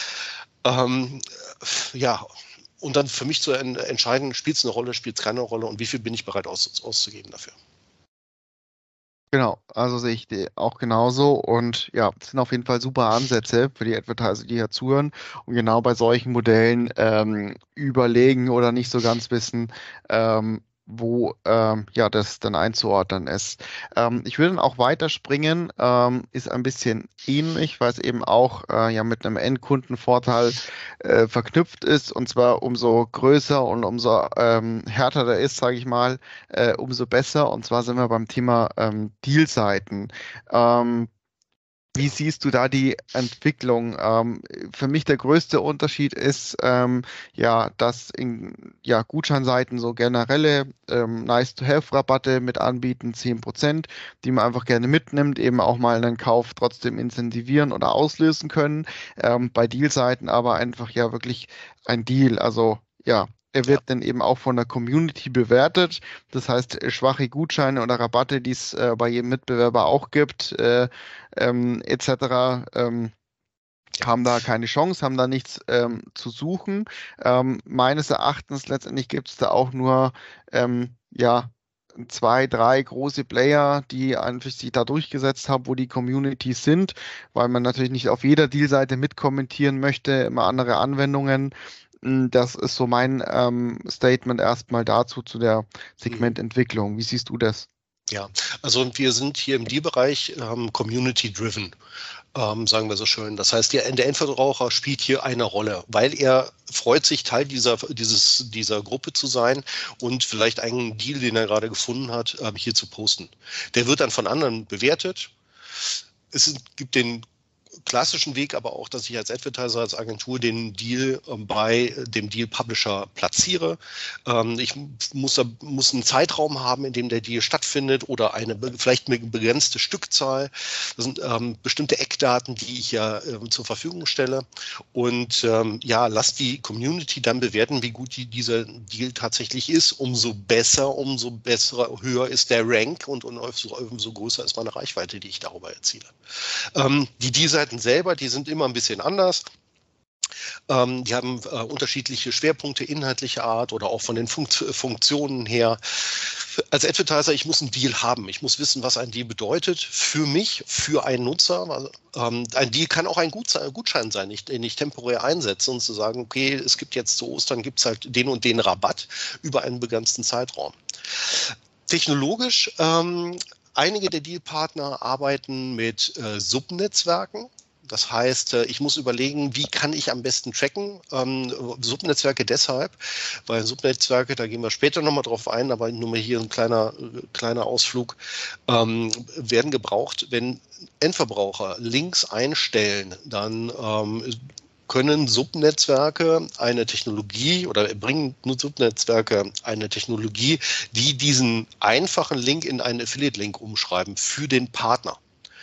Ja, und dann für mich zu entscheiden, spielt es eine Rolle, spielt es keine Rolle und wie viel bin ich bereit auszugeben dafür. Genau, also sehe ich die auch genauso und ja, das sind auf jeden Fall super Ansätze für die Advertiser, die hier zuhören und genau bei solchen Modellen überlegen oder nicht so ganz wissen, wo ja das dann einzuordnen ist. Ich würde dann auch weiterspringen, ist ein bisschen ähnlich, weil es eben auch ja mit einem Endkundenvorteil verknüpft ist, und zwar umso größer und umso härter der ist, sage ich mal, umso besser. Und zwar sind wir beim Thema Dealseiten. Wie siehst du da die Entwicklung? Für mich der größte Unterschied ist, ja, dass ja, Gutscheinseiten so generelle Nice-to-have-Rabatte mit anbieten, 10%, die man einfach gerne mitnimmt, eben auch mal einen Kauf trotzdem incentivieren oder auslösen können. Bei Deal-Seiten aber einfach ja wirklich ein Deal. Also ja, er Ja. wird dann eben auch von der Community bewertet. Das heißt, schwache Gutscheine oder Rabatte, die es bei jedem Mitbewerber auch gibt, etc., haben da keine Chance, haben da nichts zu suchen. Meines Erachtens letztendlich gibt es da auch nur ja, zwei, drei große Player, die einfach sich da durchgesetzt haben, wo die Communities sind, weil man natürlich nicht auf jeder Dealseite mitkommentieren möchte, immer andere Anwendungen. Das ist so mein Statement erstmal dazu, zu der Mhm. Segmententwicklung. Wie siehst du das? Ja, also wir sind hier im Deal-Bereich community-driven, sagen wir so schön. Das heißt, der Endverbraucher spielt hier eine Rolle, weil er freut sich, Teil dieser Gruppe zu sein und vielleicht einen Deal, den er gerade gefunden hat, hier zu posten. Der wird dann von anderen bewertet. Gibt den klassischen Weg aber auch, dass ich als Advertiser, als Agentur den Deal bei dem Deal-Publisher platziere. Ich muss einen Zeitraum haben, in dem der Deal stattfindet oder vielleicht eine begrenzte Stückzahl. Das sind bestimmte Eckdaten, die ich ja zur Verfügung stelle. Und ja, lass die Community dann bewerten, wie gut dieser Deal tatsächlich ist. Umso besser, höher ist der Rank und umso größer ist meine Reichweite, die ich darüber erziele. Die Deal-Seiten selber, die sind immer ein bisschen anders. Die haben unterschiedliche Schwerpunkte inhaltlicher Art oder auch von den Funktionen her. Als Advertiser, ich muss einen Deal haben. Ich muss wissen, was ein Deal bedeutet für mich, für einen Nutzer. Also, ein Deal kann auch ein Gutschein sein, den ich temporär einsetze und zu sagen, okay, es gibt jetzt zu Ostern gibt's halt den und den Rabatt über einen begrenzten Zeitraum. Technologisch, einige der Dealpartner arbeiten mit Subnetzwerken. Das heißt, ich muss überlegen, wie kann ich am besten tracken? Subnetzwerke deshalb, weil Subnetzwerke, da gehen wir später nochmal drauf ein, aber nur mal hier ein kleiner Ausflug, werden gebraucht, wenn Endverbraucher Links einstellen, dann können Subnetzwerke eine Technologie oder bringen Subnetzwerke eine Technologie, die diesen einfachen Link in einen Affiliate-Link umschreiben für den Partner.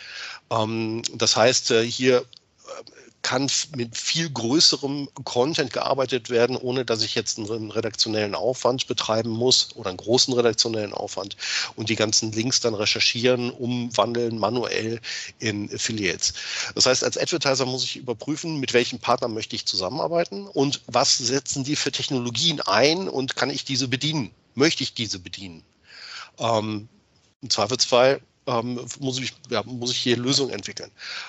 Das heißt, hier kann mit viel größerem Content gearbeitet werden, ohne dass ich jetzt einen redaktionellen Aufwand betreiben muss oder einen großen redaktionellen Aufwand und die ganzen Links dann recherchieren, umwandeln manuell in Affiliates. Das heißt, als Advertiser muss ich überprüfen, mit welchem Partner möchte ich zusammenarbeiten und was setzen die für Technologien ein und kann ich diese bedienen? Möchte ich diese bedienen? Im Zweifelsfall muss ich hier Lösungen entwickeln.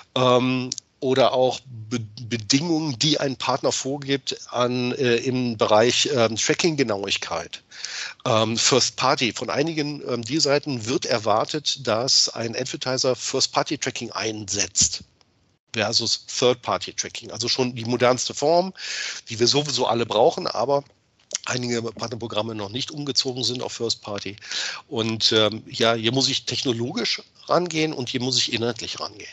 Oder auch Bedingungen, die ein Partner vorgibt im Bereich Tracking-Genauigkeit. First Party. Von einigen Deal-Seiten wird erwartet, dass ein Advertiser First-Party-Tracking einsetzt versus Third-Party-Tracking. Also schon die modernste Form, die wir sowieso alle brauchen, aber einige Partnerprogramme noch nicht umgezogen sind auf First Party. Und ja, hier muss ich technologisch rangehen und hier muss ich inhaltlich rangehen.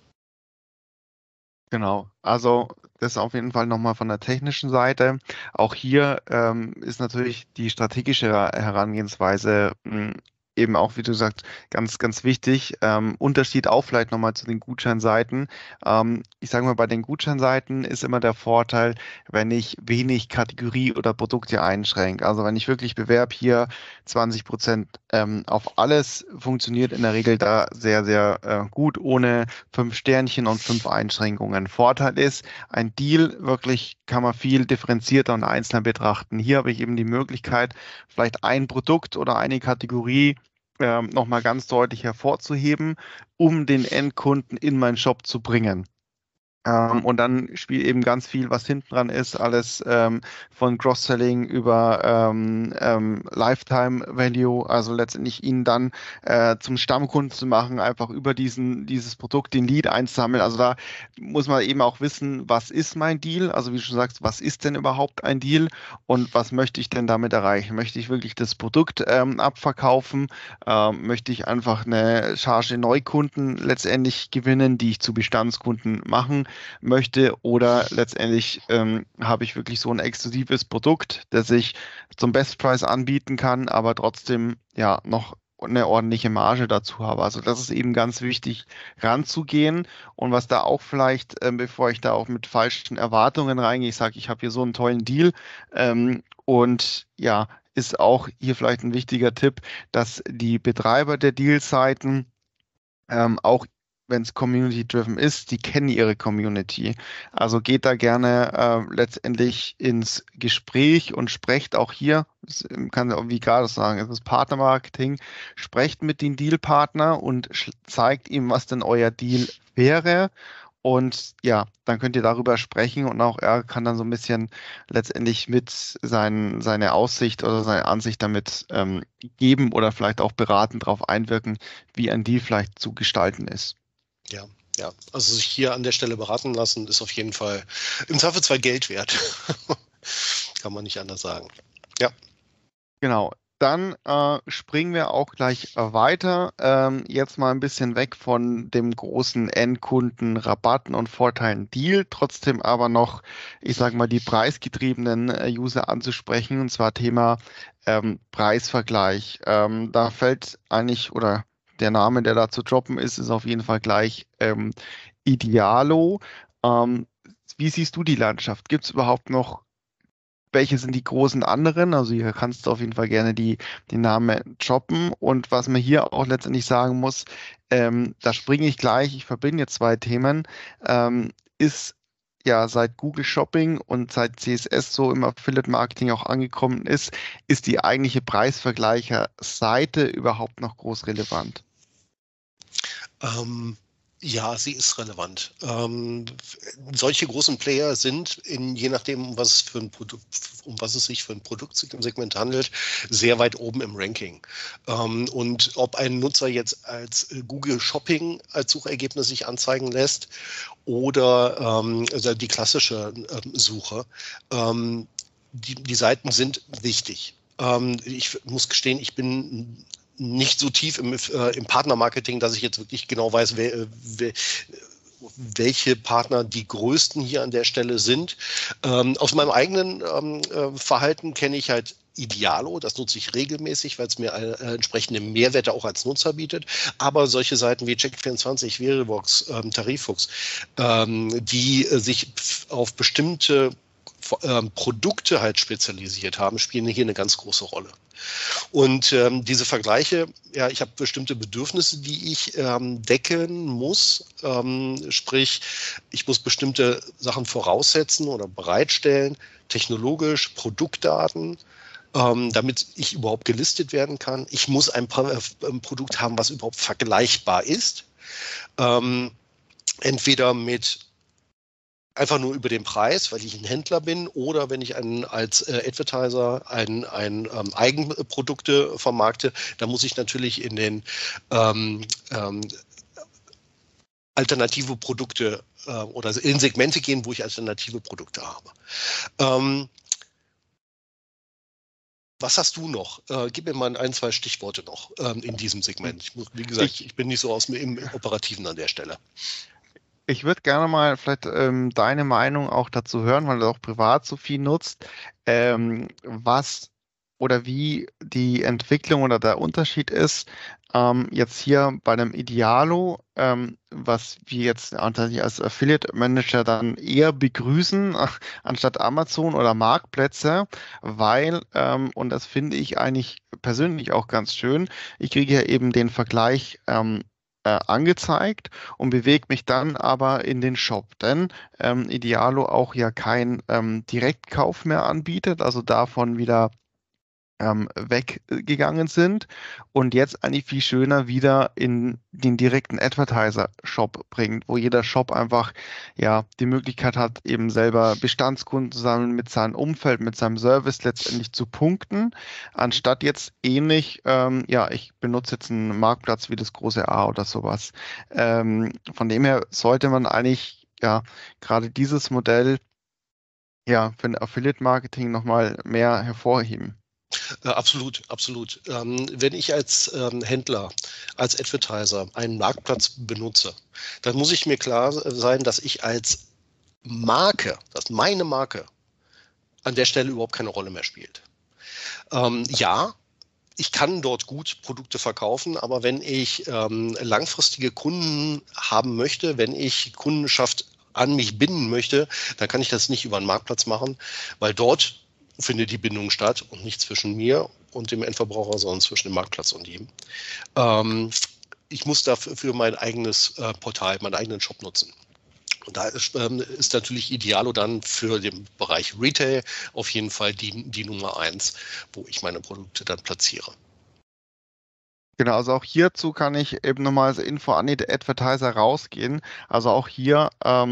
Genau, also das auf jeden Fall nochmal von der technischen Seite. Auch hier ist natürlich die strategische Herangehensweise eben auch, wie du sagst, ganz, ganz wichtig. Unterschied auch vielleicht nochmal zu den Gutscheinseiten. Ich sage mal, bei den Gutscheinseiten ist immer der Vorteil, wenn ich wenig Kategorie oder Produkte einschränke. Also wenn ich wirklich bewerbe hier 20% auf alles, funktioniert in der Regel da sehr, sehr gut, ohne 5 Sternchen und 5 Einschränkungen. Vorteil ist, ein Deal wirklich kann man viel differenzierter und einzelner betrachten. Hier habe ich eben die Möglichkeit, vielleicht ein Produkt oder eine Kategorie nochmal ganz deutlich hervorzuheben, um den Endkunden in meinen Shop zu bringen. Und dann spielt eben ganz viel, was hinten dran ist, alles von Cross-Selling über Lifetime Value, also letztendlich ihn dann zum Stammkunden zu machen, einfach über dieses Produkt den Lead einzusammeln. Also da muss man eben auch wissen, was ist mein Deal? Also wie du schon sagst, was ist denn überhaupt ein Deal und was möchte ich denn damit erreichen? Möchte ich wirklich das Produkt abverkaufen? Möchte ich einfach eine Charge Neukunden letztendlich gewinnen, die ich zu Bestandskunden machen möchte, oder letztendlich habe ich wirklich so ein exklusives Produkt, das ich zum Bestpreis anbieten kann, aber trotzdem ja noch eine ordentliche Marge dazu habe. Also das ist eben ganz wichtig, ranzugehen. Und was da auch vielleicht, bevor ich da auch mit falschen Erwartungen reingehe, ich sage, ich habe hier so einen tollen Deal, und ja, ist auch hier vielleicht ein wichtiger Tipp, dass die Betreiber der Deal-Seiten auch wenn es community-driven ist, die kennen ihre Community. Also geht da gerne letztendlich ins Gespräch und sprecht auch hier, kann auch wie gerade sagen, es ist Partnermarketing, sprecht mit den Dealpartner und zeigt ihm, was denn euer Deal wäre. Und ja, dann könnt ihr darüber sprechen und auch er kann dann so ein bisschen letztendlich mit seine Aussicht oder seine Ansicht damit geben oder vielleicht auch beratend darauf einwirken, wie ein Deal vielleicht zu gestalten ist. Ja, ja. Also sich hier an der Stelle beraten lassen, ist auf jeden Fall im Zweifelsfall Geld wert. Kann man nicht anders sagen. Ja. Genau. Dann springen wir auch gleich weiter. Jetzt mal ein bisschen weg von dem großen Endkunden, Rabatten und Vorteilen Deal, trotzdem aber noch, ich sage mal, die preisgetriebenen User anzusprechen, und zwar Thema Preisvergleich. Da fällt eigentlich, oder der Name, der da zu droppen ist auf jeden Fall gleich Idealo. Wie siehst du die Landschaft? Gibt es überhaupt noch, welche sind die großen anderen? Also hier kannst du auf jeden Fall gerne die Namen droppen. Und was man hier auch letztendlich sagen muss, da springe ich gleich, ich verbinde jetzt zwei Themen, ist ja seit Google Shopping und seit CSS so im Affiliate Marketing auch angekommen ist die eigentliche Preisvergleicher-Seite überhaupt noch groß relevant? Ja, sie ist relevant. Solche großen Player sind, je nachdem, um was es sich für ein Produktsegment handelt, sehr weit oben im Ranking. Und ob ein Nutzer jetzt als Google Shopping als Suchergebnis sich anzeigen lässt oder also die klassische Suche, die Seiten sind wichtig. Ich muss gestehen, ich bin nicht so tief im Partnermarketing, dass ich jetzt wirklich genau weiß, welche Partner die größten hier an der Stelle sind. Aus meinem eigenen Verhalten kenne ich halt Idealo, das nutze ich regelmäßig, weil es mir entsprechende Mehrwerte auch als Nutzer bietet. Aber solche Seiten wie Check24, Verivox, Tariffuchs, die sich auf bestimmte Produkte halt spezialisiert haben, spielen hier eine ganz große Rolle. Und diese Vergleiche, ja, ich habe bestimmte Bedürfnisse, die ich decken muss. Sprich, ich muss bestimmte Sachen voraussetzen oder bereitstellen, technologisch, Produktdaten, damit ich überhaupt gelistet werden kann. Ich muss ein Produkt haben, was überhaupt vergleichbar ist. Entweder mit einfach nur über den Preis, weil ich ein Händler bin, oder wenn ich als Advertiser ein Eigenprodukte vermarkte, dann muss ich natürlich in den alternative Produkte oder in Segmente gehen, wo ich alternative Produkte habe. Was hast du noch? Gib mir mal ein, zwei Stichworte noch in diesem Segment. Wie gesagt, ich bin nicht so im Operativen an der Stelle. Ich würde gerne mal vielleicht deine Meinung auch dazu hören, weil du auch privat so viel nutzt, was oder wie die Entwicklung oder der Unterschied ist, jetzt hier bei einem Idealo, was wir jetzt tatsächlich als Affiliate Manager dann eher begrüßen, anstatt Amazon oder Marktplätze, weil, und das finde ich eigentlich persönlich auch ganz schön, ich kriege ja eben den Vergleich angezeigt und bewege mich dann aber in den Shop, denn Idealo auch ja kein Direktkauf mehr anbietet, also davon wieder weggegangen sind und jetzt eigentlich viel schöner wieder in den direkten Advertiser-Shop bringt, wo jeder Shop einfach ja die Möglichkeit hat, eben selber Bestandskunden zu sammeln, mit seinem Umfeld, mit seinem Service letztendlich zu punkten, anstatt jetzt ähnlich, ja, ich benutze jetzt einen Marktplatz wie das große A oder sowas. Von dem her sollte man eigentlich ja gerade dieses Modell ja für ein Affiliate-Marketing nochmal mehr hervorheben. Absolut, absolut. Wenn ich als Händler, als Advertiser einen Marktplatz benutze, dann muss ich mir klar sein, dass ich als Marke, dass meine Marke an der Stelle überhaupt keine Rolle mehr spielt. Ja, ich kann dort gut Produkte verkaufen, aber wenn ich langfristige Kunden haben möchte, wenn ich Kundenschaft an mich binden möchte, dann kann ich das nicht über einen Marktplatz machen, weil dort findet die Bindung statt und nicht zwischen mir und dem Endverbraucher, sondern zwischen dem Marktplatz und ihm. Ich muss dafür mein eigenes Portal, meinen eigenen Shop nutzen. Und da ist natürlich Idealo dann für den Bereich Retail auf jeden Fall die Nummer 1, wo ich meine Produkte dann platziere. Genau, also auch hierzu kann ich eben nochmal als Info an die Advertiser rausgehen. Also auch hier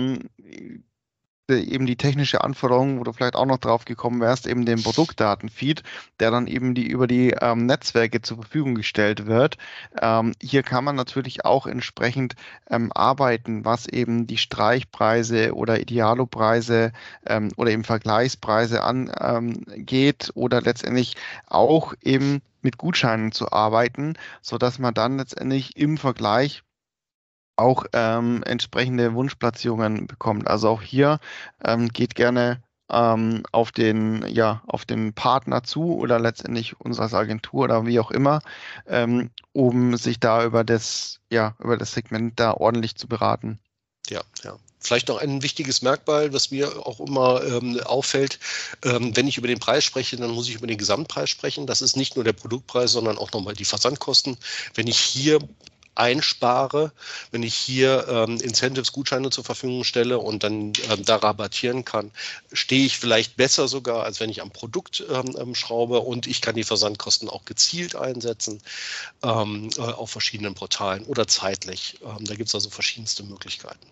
eben die technische Anforderung, wo du vielleicht auch noch drauf gekommen wärst, eben den Produktdatenfeed, der dann eben über die Netzwerke zur Verfügung gestellt wird. Hier kann man natürlich auch entsprechend arbeiten, was eben die Streichpreise oder Idealo-Preise oder eben Vergleichspreise angeht oder letztendlich auch eben mit Gutscheinen zu arbeiten, sodass man dann letztendlich im Vergleich auch entsprechende Wunschplatzierungen bekommt. Also auch hier geht gerne auf den Partner zu oder letztendlich uns als Agentur oder wie auch immer, um sich da über das Segment da ordentlich zu beraten. Ja. Vielleicht noch ein wichtiges Merkmal, was mir auch immer auffällt, wenn ich über den Preis spreche, dann muss ich über den Gesamtpreis sprechen. Das ist nicht nur der Produktpreis, sondern auch nochmal die Versandkosten. Wenn ich hier einspare, wenn ich hier Incentives, Gutscheine zur Verfügung stelle und dann da rabattieren kann, stehe ich vielleicht besser sogar, als wenn ich am Produkt schraube, und ich kann die Versandkosten auch gezielt einsetzen auf verschiedenen Portalen oder zeitlich. Da gibt es also verschiedenste Möglichkeiten.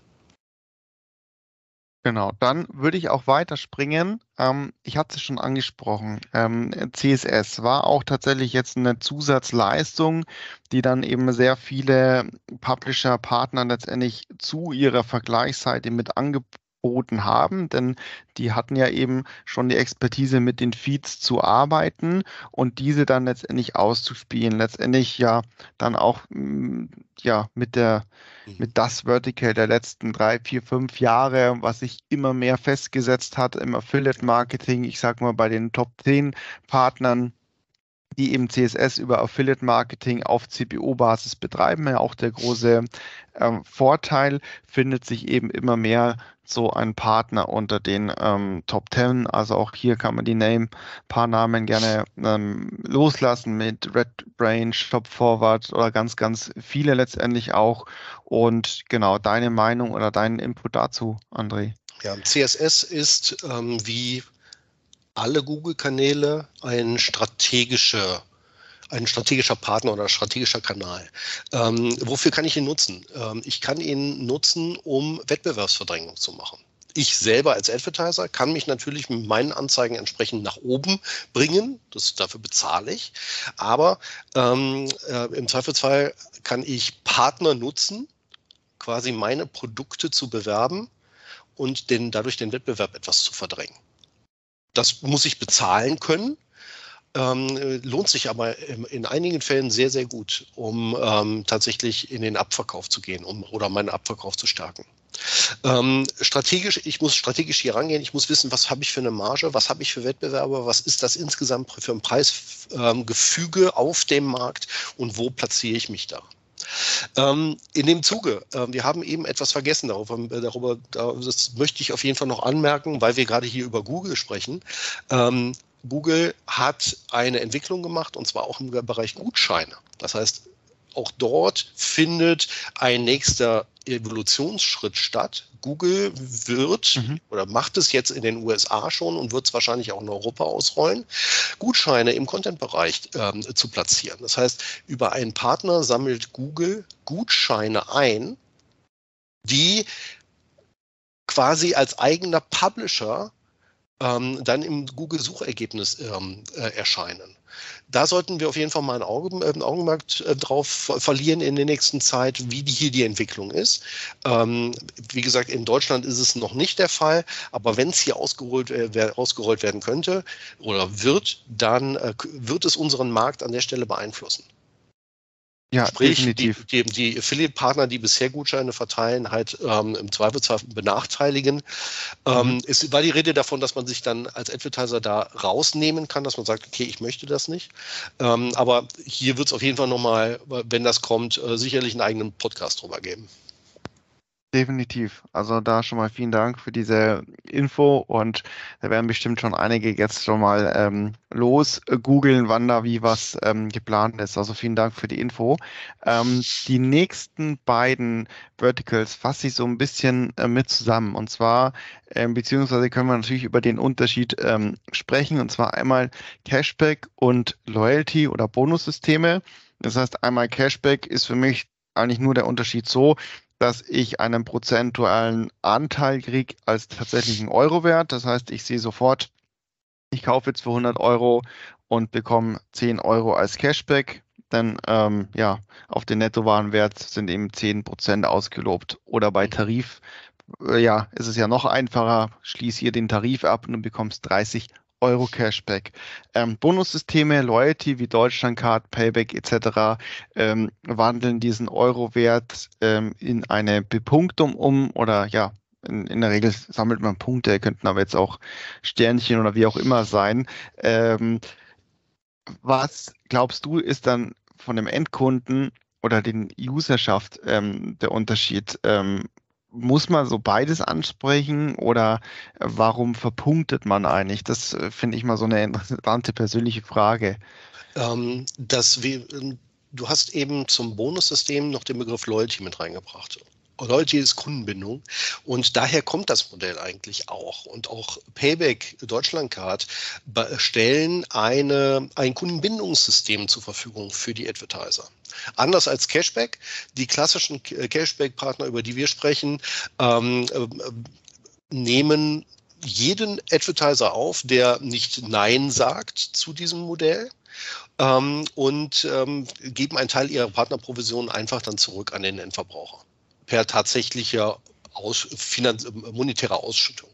Genau, dann würde ich auch weiterspringen. Ich hatte es schon angesprochen. CSS war auch tatsächlich jetzt eine Zusatzleistung, die dann eben sehr viele Publisher, Partner letztendlich zu ihrer Vergleichsseite mit angeboten haben, denn die hatten ja eben schon die Expertise, mit den Feeds zu arbeiten und diese dann letztendlich auszuspielen. Letztendlich ja dann auch mit das Vertical der letzten 3, 4, 5 Jahre, was sich immer mehr festgesetzt hat im Affiliate-Marketing. Ich sage mal bei den Top 10 Partnern, die eben CSS über Affiliate-Marketing auf CPO-Basis betreiben. Ja, auch der große Vorteil, findet sich eben immer mehr so ein Partner unter den Top 10. Also auch hier kann man paar Namen gerne loslassen mit RedBrain, ShopForward oder ganz, ganz viele letztendlich auch. Und genau, deine Meinung oder deinen Input dazu, André? Ja, CSS ist wie alle Google-Kanäle ein strategischer Partner oder strategischer Kanal. Wofür kann ich ihn nutzen? Ich kann ihn nutzen, um Wettbewerbsverdrängung zu machen. Ich selber als Advertiser kann mich natürlich mit meinen Anzeigen entsprechend nach oben bringen. Dafür bezahle ich. Aber im Zweifelsfall kann ich Partner nutzen, quasi meine Produkte zu bewerben und dadurch den Wettbewerb etwas zu verdrängen. Das muss ich bezahlen können, lohnt sich aber in einigen Fällen sehr, sehr gut, um tatsächlich in den Abverkauf zu gehen oder meinen Abverkauf zu stärken. Ich muss strategisch hier rangehen, ich muss wissen, was habe ich für eine Marge, was habe ich für Wettbewerber, was ist das insgesamt für ein Preisgefüge auf dem Markt und wo platziere ich mich da. In dem Zuge, wir haben eben etwas vergessen, das möchte ich auf jeden Fall noch anmerken, weil wir gerade hier über Google sprechen. Google hat eine Entwicklung gemacht, und zwar auch im Bereich Gutscheine. Das heißt, auch dort findet ein nächster Evolutionsschritt statt. Google wird oder macht es jetzt in den USA schon und wird es wahrscheinlich auch in Europa ausrollen, Gutscheine im Content-Bereich zu platzieren. Das heißt, über einen Partner sammelt Google Gutscheine ein, die quasi als eigener Publisher dann im Google-Suchergebnis erscheinen. Da sollten wir auf jeden Fall mal ein Augenmerk drauf verlieren in der nächsten Zeit, wie hier die Entwicklung ist. Wie gesagt, in Deutschland ist es noch nicht der Fall, aber wenn es hier ausgerollt werden könnte oder wird, dann wird es unseren Markt an der Stelle beeinflussen. Ja, Sprich, definitiv. die Affiliate-Partner, die bisher Gutscheine verteilen, halt im Zweifelsfall benachteiligen. Es war die Rede davon, dass man sich dann als Advertiser da rausnehmen kann, dass man sagt, okay, ich möchte das nicht. Aber hier wird es auf jeden Fall nochmal, wenn das kommt, sicherlich einen eigenen Podcast drüber geben. Definitiv. Also da schon mal vielen Dank für diese Info und da werden bestimmt schon einige jetzt schon mal los googeln, wann da wie was geplant ist. Also vielen Dank für die Info. Die nächsten beiden Verticals fasse ich so ein bisschen mit zusammen und zwar beziehungsweise können wir natürlich über den Unterschied sprechen und zwar einmal Cashback und Loyalty oder Bonussysteme. Das heißt einmal Cashback ist für mich eigentlich nur der Unterschied so, dass ich einen prozentualen Anteil kriege als tatsächlichen Eurowert. Das heißt, ich sehe sofort, ich kaufe jetzt für 100 Euro und bekomme 10 Euro als Cashback. Denn auf den Nettowarenwert sind eben 10% ausgelobt. Oder bei Tarif, ist es ja noch einfacher. Schließ hier den Tarif ab und du bekommst 30 Euro Cashback. Bonussysteme, Loyalty wie Deutschlandcard, Payback etc. Wandeln diesen Eurowert in eine Bepunktung um oder in der Regel sammelt man Punkte, könnten aber jetzt auch Sternchen oder wie auch immer sein. Was glaubst du, ist dann von dem Endkunden oder den Userschaft der Unterschied? Muss man so beides ansprechen oder warum verpunktet man eigentlich? Das finde ich mal so eine interessante persönliche Frage. Du hast eben zum Bonussystem noch den Begriff Loyalty mit reingebracht. Loyalty ist Kundenbindung und daher kommt das Modell eigentlich auch. Und auch Payback, Deutschlandcard stellen ein Kundenbindungssystem zur Verfügung für die Advertiser. Anders als Cashback, die klassischen Cashback-Partner, über die wir sprechen, nehmen jeden Advertiser auf, der nicht Nein sagt zu diesem Modell. Und geben einen Teil ihrer Partnerprovision einfach dann zurück an den Endverbraucher per tatsächlicher monetärer Ausschüttung.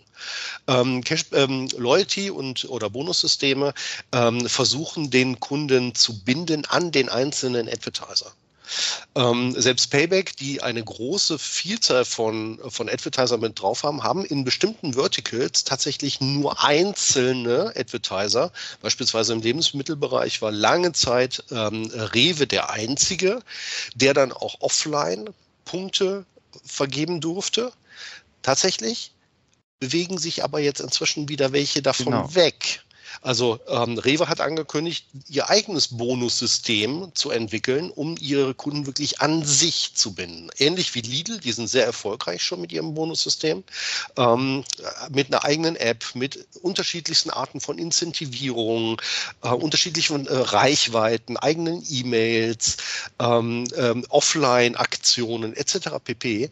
Loyalty oder Bonussysteme versuchen den Kunden zu binden an den einzelnen Advertiser. Selbst Payback, die eine große Vielzahl von Advertiser mit drauf haben in bestimmten Verticals tatsächlich nur einzelne Advertiser. Beispielsweise im Lebensmittelbereich war lange Zeit Rewe der einzige, der dann auch offline Punkte vergeben durfte. Tatsächlich bewegen sich aber jetzt inzwischen wieder welche davon weg. Also Rewe hat angekündigt, ihr eigenes Bonussystem zu entwickeln, um ihre Kunden wirklich an sich zu binden. Ähnlich wie Lidl, die sind sehr erfolgreich schon mit ihrem Bonussystem, mit einer eigenen App, mit unterschiedlichsten Arten von Incentivierungen, unterschiedlichen Reichweiten, eigenen E-Mails, Offline-Aktionen etc. pp.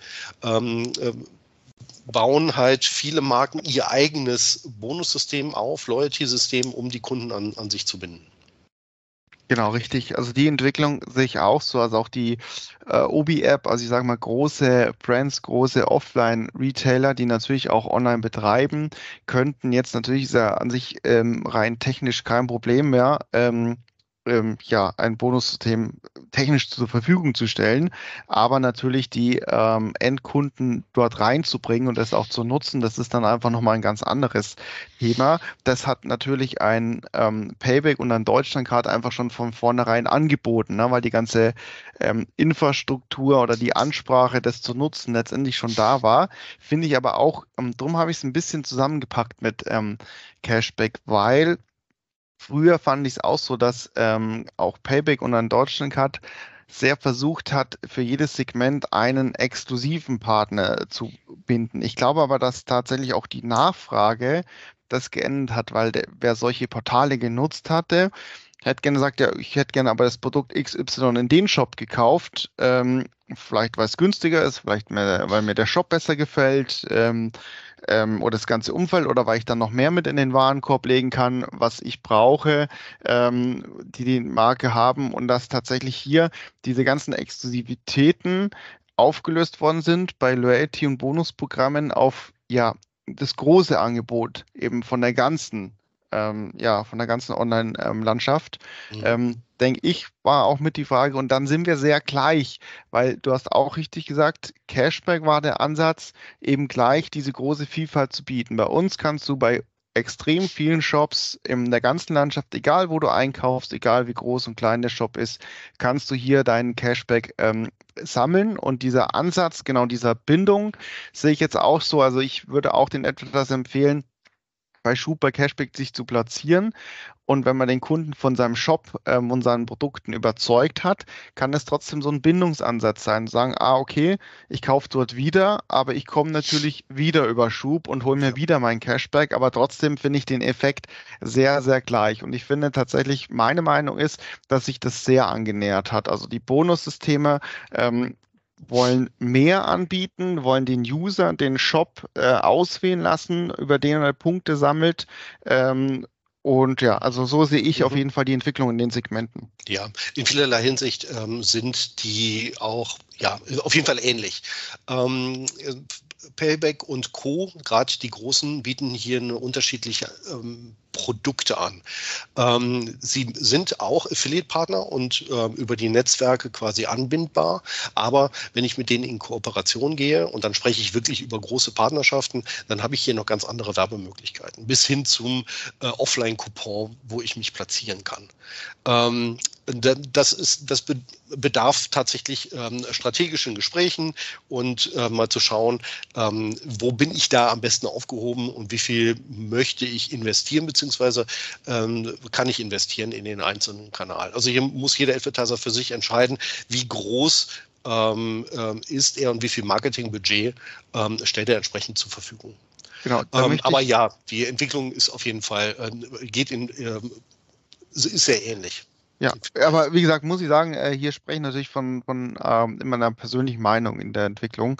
Bauen halt viele Marken ihr eigenes Bonussystem auf, Loyalty-System, um die Kunden an sich zu binden. Genau, richtig. Also die Entwicklung sehe ich auch so. Also auch die Obi-App, also ich sage mal große Brands, große Offline-Retailer, die natürlich auch online betreiben, könnten jetzt natürlich, ist ja an sich rein technisch kein Problem mehr, ein Bonussystem technisch zur Verfügung zu stellen, aber natürlich die Endkunden dort reinzubringen und das auch zu nutzen, das ist dann einfach nochmal ein ganz anderes Thema. Das hat natürlich ein Payback und ein Deutschlandcard einfach schon von vornherein angeboten, ne, weil die ganze Infrastruktur oder die Ansprache, das zu nutzen, letztendlich schon da war. Finde ich aber auch, drum habe ich es ein bisschen zusammengepackt mit Cashback, weil früher fand ich es auch so, dass auch Payback und ein Deutschlandcard sehr versucht hat, für jedes Segment einen exklusiven Partner zu binden. Ich glaube aber, dass tatsächlich auch die Nachfrage das geändert hat, weil wer solche Portale genutzt hatte, hätte gerne gesagt, ja, ich hätte gerne aber das Produkt XY in den Shop gekauft. Vielleicht weil es günstiger ist, vielleicht weil mir der Shop besser gefällt, oder das ganze Umfeld, oder weil ich dann noch mehr mit in den Warenkorb legen kann, was ich brauche, die Marke haben, und dass tatsächlich hier diese ganzen Exklusivitäten aufgelöst worden sind bei Loyalty- und Bonusprogrammen auf, ja, das große Angebot eben von der ganzen Online-Landschaft. Mhm. Denke ich, war auch mit die Frage. Und dann sind wir sehr gleich, weil du hast auch richtig gesagt, Cashback war der Ansatz, eben gleich diese große Vielfalt zu bieten. Bei uns kannst du bei extrem vielen Shops in der ganzen Landschaft, egal wo du einkaufst, egal wie groß und klein der Shop ist, kannst du hier deinen Cashback sammeln. Und dieser Ansatz, genau dieser Bindung, sehe ich jetzt auch so. Also ich würde auch den Advertiser empfehlen, bei Schub, bei Cashback sich zu platzieren. Und wenn man den Kunden von seinem Shop und seinen Produkten überzeugt hat, kann es trotzdem so ein Bindungsansatz sein. Sagen, okay, ich kaufe dort wieder, aber ich komme natürlich wieder über Schub und hole Ja. mir wieder mein Cashback. Aber trotzdem finde ich den Effekt sehr, sehr gleich. Und ich finde tatsächlich, meine Meinung ist, dass sich das sehr angenähert hat. Also die Bonussysteme wollen mehr anbieten, wollen den User, den Shop auswählen lassen, über den er Punkte sammelt. Und ja, also so sehe ich auf Mhm. jeden Fall die Entwicklung in den Segmenten. Ja, in vielerlei Hinsicht sind die auch ja auf jeden Fall ähnlich. Payback und Co., gerade die Großen, bieten hier eine unterschiedliche Produkte an. Sie sind auch Affiliate-Partner und über die Netzwerke quasi anbindbar. Aber wenn ich mit denen in Kooperation gehe, und dann spreche ich wirklich über große Partnerschaften, dann habe ich hier noch ganz andere Werbemöglichkeiten. Bis hin zum Offline-Coupon, wo ich mich platzieren kann. Das bedarf tatsächlich strategischen Gesprächen und mal zu schauen, wo bin ich da am besten aufgehoben und wie viel möchte ich investieren, beziehungsweise kann ich investieren in den einzelnen Kanal. Also hier muss jeder Advertiser für sich entscheiden, wie groß ist er und wie viel Marketingbudget stellt er entsprechend zur Verfügung. Genau, da möchte Aber ich. ja, die Entwicklung ist auf jeden Fall, ist sehr ähnlich. Ja, aber wie gesagt, muss ich sagen, hier spreche ich natürlich von immer einer persönlichen Meinung in der Entwicklung.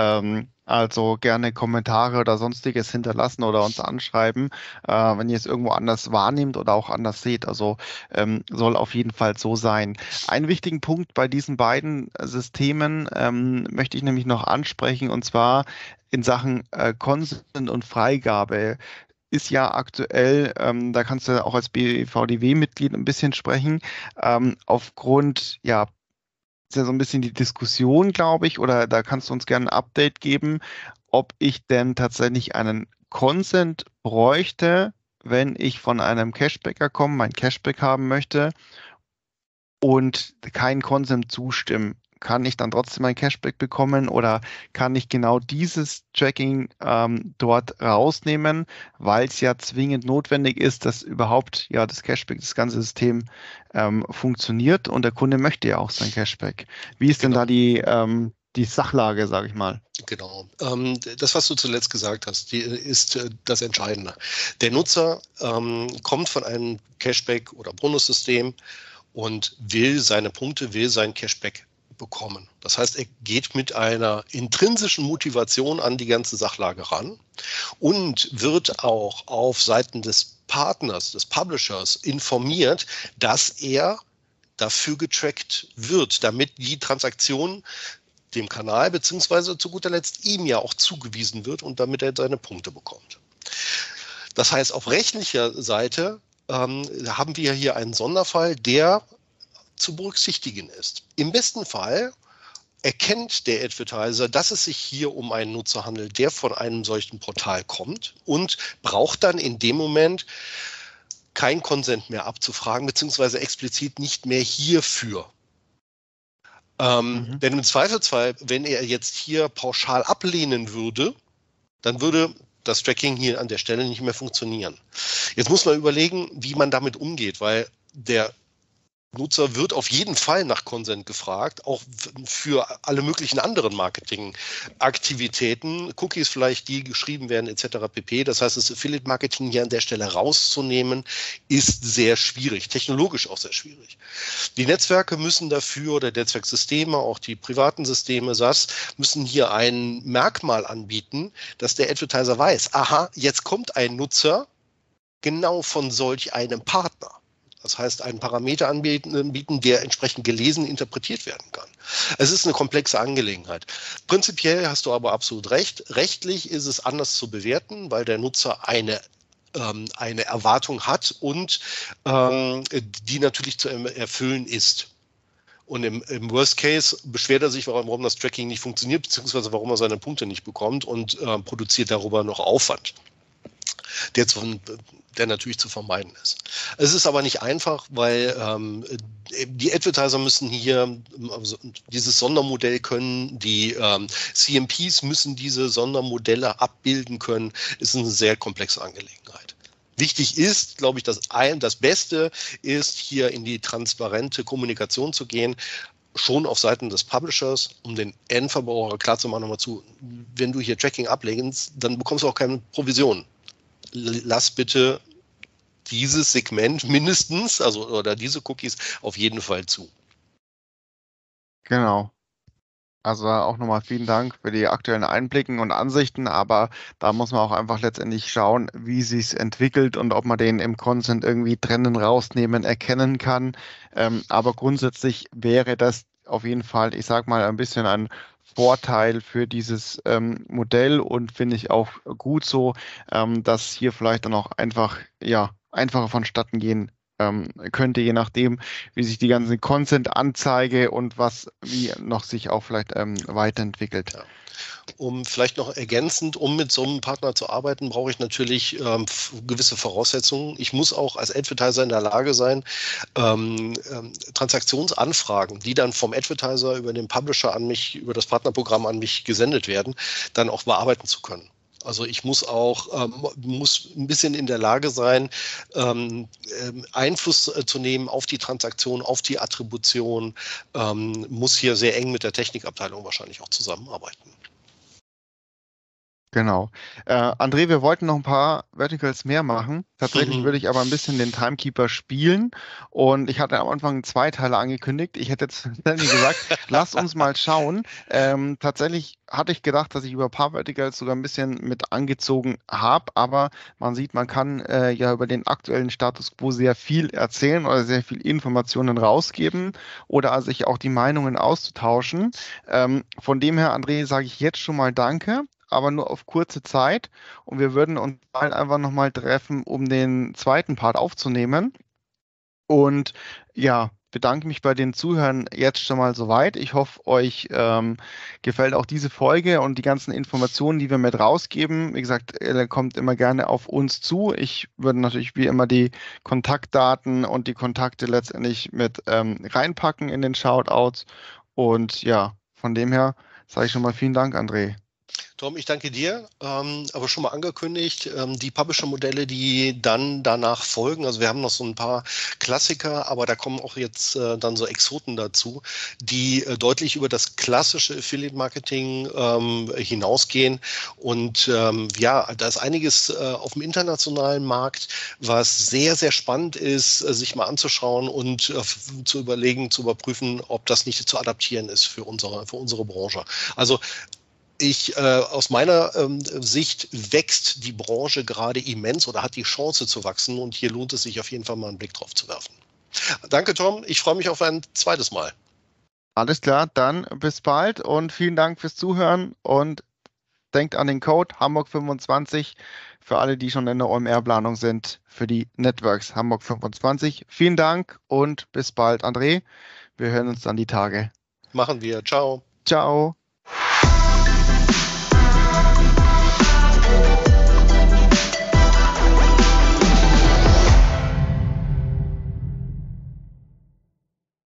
Also gerne Kommentare oder sonstiges hinterlassen oder uns anschreiben, wenn ihr es irgendwo anders wahrnehmt oder auch anders seht. Also soll auf jeden Fall so sein. Einen wichtigen Punkt bei diesen beiden Systemen möchte ich nämlich noch ansprechen, und zwar in Sachen Consent und Freigabe ist ja aktuell, da kannst du auch als BVDW-Mitglied ein bisschen sprechen, aufgrund, ja, ist ja so ein bisschen die Diskussion, glaube ich, oder da kannst du uns gerne ein Update geben, ob ich denn tatsächlich einen Consent bräuchte, wenn ich von einem Cashbacker komme, mein Cashback haben möchte und kein Consent zustimmen. Kann ich dann trotzdem mein Cashback bekommen, oder kann ich genau dieses Tracking dort rausnehmen, weil es ja zwingend notwendig ist, dass überhaupt ja das Cashback, das ganze System funktioniert, und der Kunde möchte ja auch sein Cashback. Wie ist denn Genau. da die Sachlage, sage ich mal? Genau. Das, was du zuletzt gesagt hast, ist das Entscheidende. Der Nutzer kommt von einem Cashback- oder Bonussystem und will seine Punkte, will sein Cashback bekommen. Das heißt, er geht mit einer intrinsischen Motivation an die ganze Sachlage ran und wird auch auf Seiten des Partners, des Publishers informiert, dass er dafür getrackt wird, damit die Transaktion dem Kanal beziehungsweise zu guter Letzt ihm ja auch zugewiesen wird und damit er seine Punkte bekommt. Das heißt, auf rechtlicher Seite haben wir hier einen Sonderfall, der zu berücksichtigen ist. Im besten Fall erkennt der Advertiser, dass es sich hier um einen Nutzer handelt, der von einem solchen Portal kommt, und braucht dann in dem Moment kein Consent mehr abzufragen, beziehungsweise explizit nicht mehr hierfür. Denn im Zweifelsfall, wenn er jetzt hier pauschal ablehnen würde, dann würde das Tracking hier an der Stelle nicht mehr funktionieren. Jetzt muss man überlegen, wie man damit umgeht, weil der Nutzer wird auf jeden Fall nach Consent gefragt, auch für alle möglichen anderen Marketingaktivitäten, Cookies vielleicht, die geschrieben werden etc. pp. Das heißt, das Affiliate-Marketing hier an der Stelle rauszunehmen, ist sehr schwierig, technologisch auch sehr schwierig. Die Netzwerke müssen dafür, oder Netzwerksysteme, auch die privaten Systeme, SaaS, müssen hier ein Merkmal anbieten, dass der Advertiser weiß, aha, jetzt kommt ein Nutzer genau von solch einem Partner. Das heißt, einen Parameter anbieten, der entsprechend gelesen, interpretiert werden kann. Es ist eine komplexe Angelegenheit. Prinzipiell hast du aber absolut recht. Rechtlich ist es anders zu bewerten, weil der Nutzer eine Erwartung hat und die natürlich zu erfüllen ist. Und im Worst Case beschwert er sich, warum das Tracking nicht funktioniert, beziehungsweise warum er seine Punkte nicht bekommt und produziert darüber noch Aufwand, der natürlich zu vermeiden ist. Es ist aber nicht einfach, weil die Advertiser müssen hier dieses Sondermodell können, die CMPs müssen diese Sondermodelle abbilden können. Ist eine sehr komplexe Angelegenheit. Wichtig ist, glaube ich, das Beste ist, hier in die transparente Kommunikation zu gehen, schon auf Seiten des Publishers, um den Endverbraucher klarzumachen, nochmal zu, wenn du hier Tracking ablehnst, dann bekommst du auch keine Provision. Lass bitte dieses Segment mindestens, oder diese Cookies auf jeden Fall zu. Genau. Also auch nochmal vielen Dank für die aktuellen Einblicken und Ansichten, aber da muss man auch einfach letztendlich schauen, wie sich's entwickelt und ob man den im Consent irgendwie trennen, rausnehmen, erkennen kann. Aber grundsätzlich wäre das auf jeden Fall, ich sag mal, ein bisschen ein Vorteil für dieses Modell und finde ich auch gut so, dass hier vielleicht dann auch einfacher vonstatten gehen könnte, je nachdem, wie sich die ganze Consent-Anzeige und wie noch sich auch vielleicht weiterentwickelt. Ja. Vielleicht noch ergänzend, um mit so einem Partner zu arbeiten, brauche ich natürlich gewisse Voraussetzungen. Ich muss auch als Advertiser in der Lage sein, Transaktionsanfragen, die dann vom Advertiser über den Publisher über das Partnerprogramm an mich gesendet werden, dann auch bearbeiten zu können. Also ich muss ein bisschen in der Lage sein, Einfluss zu nehmen auf die Transaktion, auf die Attribution, muss hier sehr eng mit der Technikabteilung wahrscheinlich auch zusammenarbeiten. Genau. André, wir wollten noch ein paar Verticals mehr machen. Tatsächlich würde ich aber ein bisschen den Timekeeper spielen. Und ich hatte am Anfang 2 Teile angekündigt. Ich hätte jetzt gesagt, lass uns mal schauen. Tatsächlich hatte ich gedacht, dass ich über ein paar Verticals sogar ein bisschen mit angezogen habe. Aber man sieht, man kann ja über den aktuellen Status quo sehr viel erzählen oder sehr viel Informationen rausgeben oder sich auch die Meinungen auszutauschen. Von dem her, André, sage ich jetzt schon mal Danke, aber nur auf kurze Zeit. Und wir würden uns bald einfach nochmal treffen, um den zweiten Part aufzunehmen. Und ja, bedanke mich bei den Zuhörern jetzt schon mal soweit. Ich hoffe, euch gefällt auch diese Folge und die ganzen Informationen, die wir mit rausgeben. Wie gesagt, kommt immer gerne auf uns zu. Ich würde natürlich wie immer die Kontaktdaten und die Kontakte letztendlich mit reinpacken in den Shoutouts. Und ja, von dem her sage ich schon mal vielen Dank, André. Tom, ich danke dir, aber schon mal angekündigt, die Publisher-Modelle, die dann danach folgen, also wir haben noch so ein paar Klassiker, aber da kommen auch jetzt dann so Exoten dazu, die deutlich über das klassische Affiliate-Marketing hinausgehen und da ist einiges auf dem internationalen Markt, was sehr, sehr spannend ist, sich mal anzuschauen und zu überprüfen, ob das nicht zu adaptieren ist für unsere Branche. Also aus meiner Sicht wächst die Branche gerade immens oder hat die Chance zu wachsen und hier lohnt es sich auf jeden Fall mal einen Blick drauf zu werfen. Danke, Tom. Ich freue mich auf ein zweites Mal. Alles klar, dann bis bald und vielen Dank fürs Zuhören und denkt an den Code Hamburg 25 für alle, die schon in der OMR-Planung sind, für die Networks Hamburg 25. Vielen Dank und bis bald, André. Wir hören uns dann die Tage. Machen wir. Ciao. Ciao.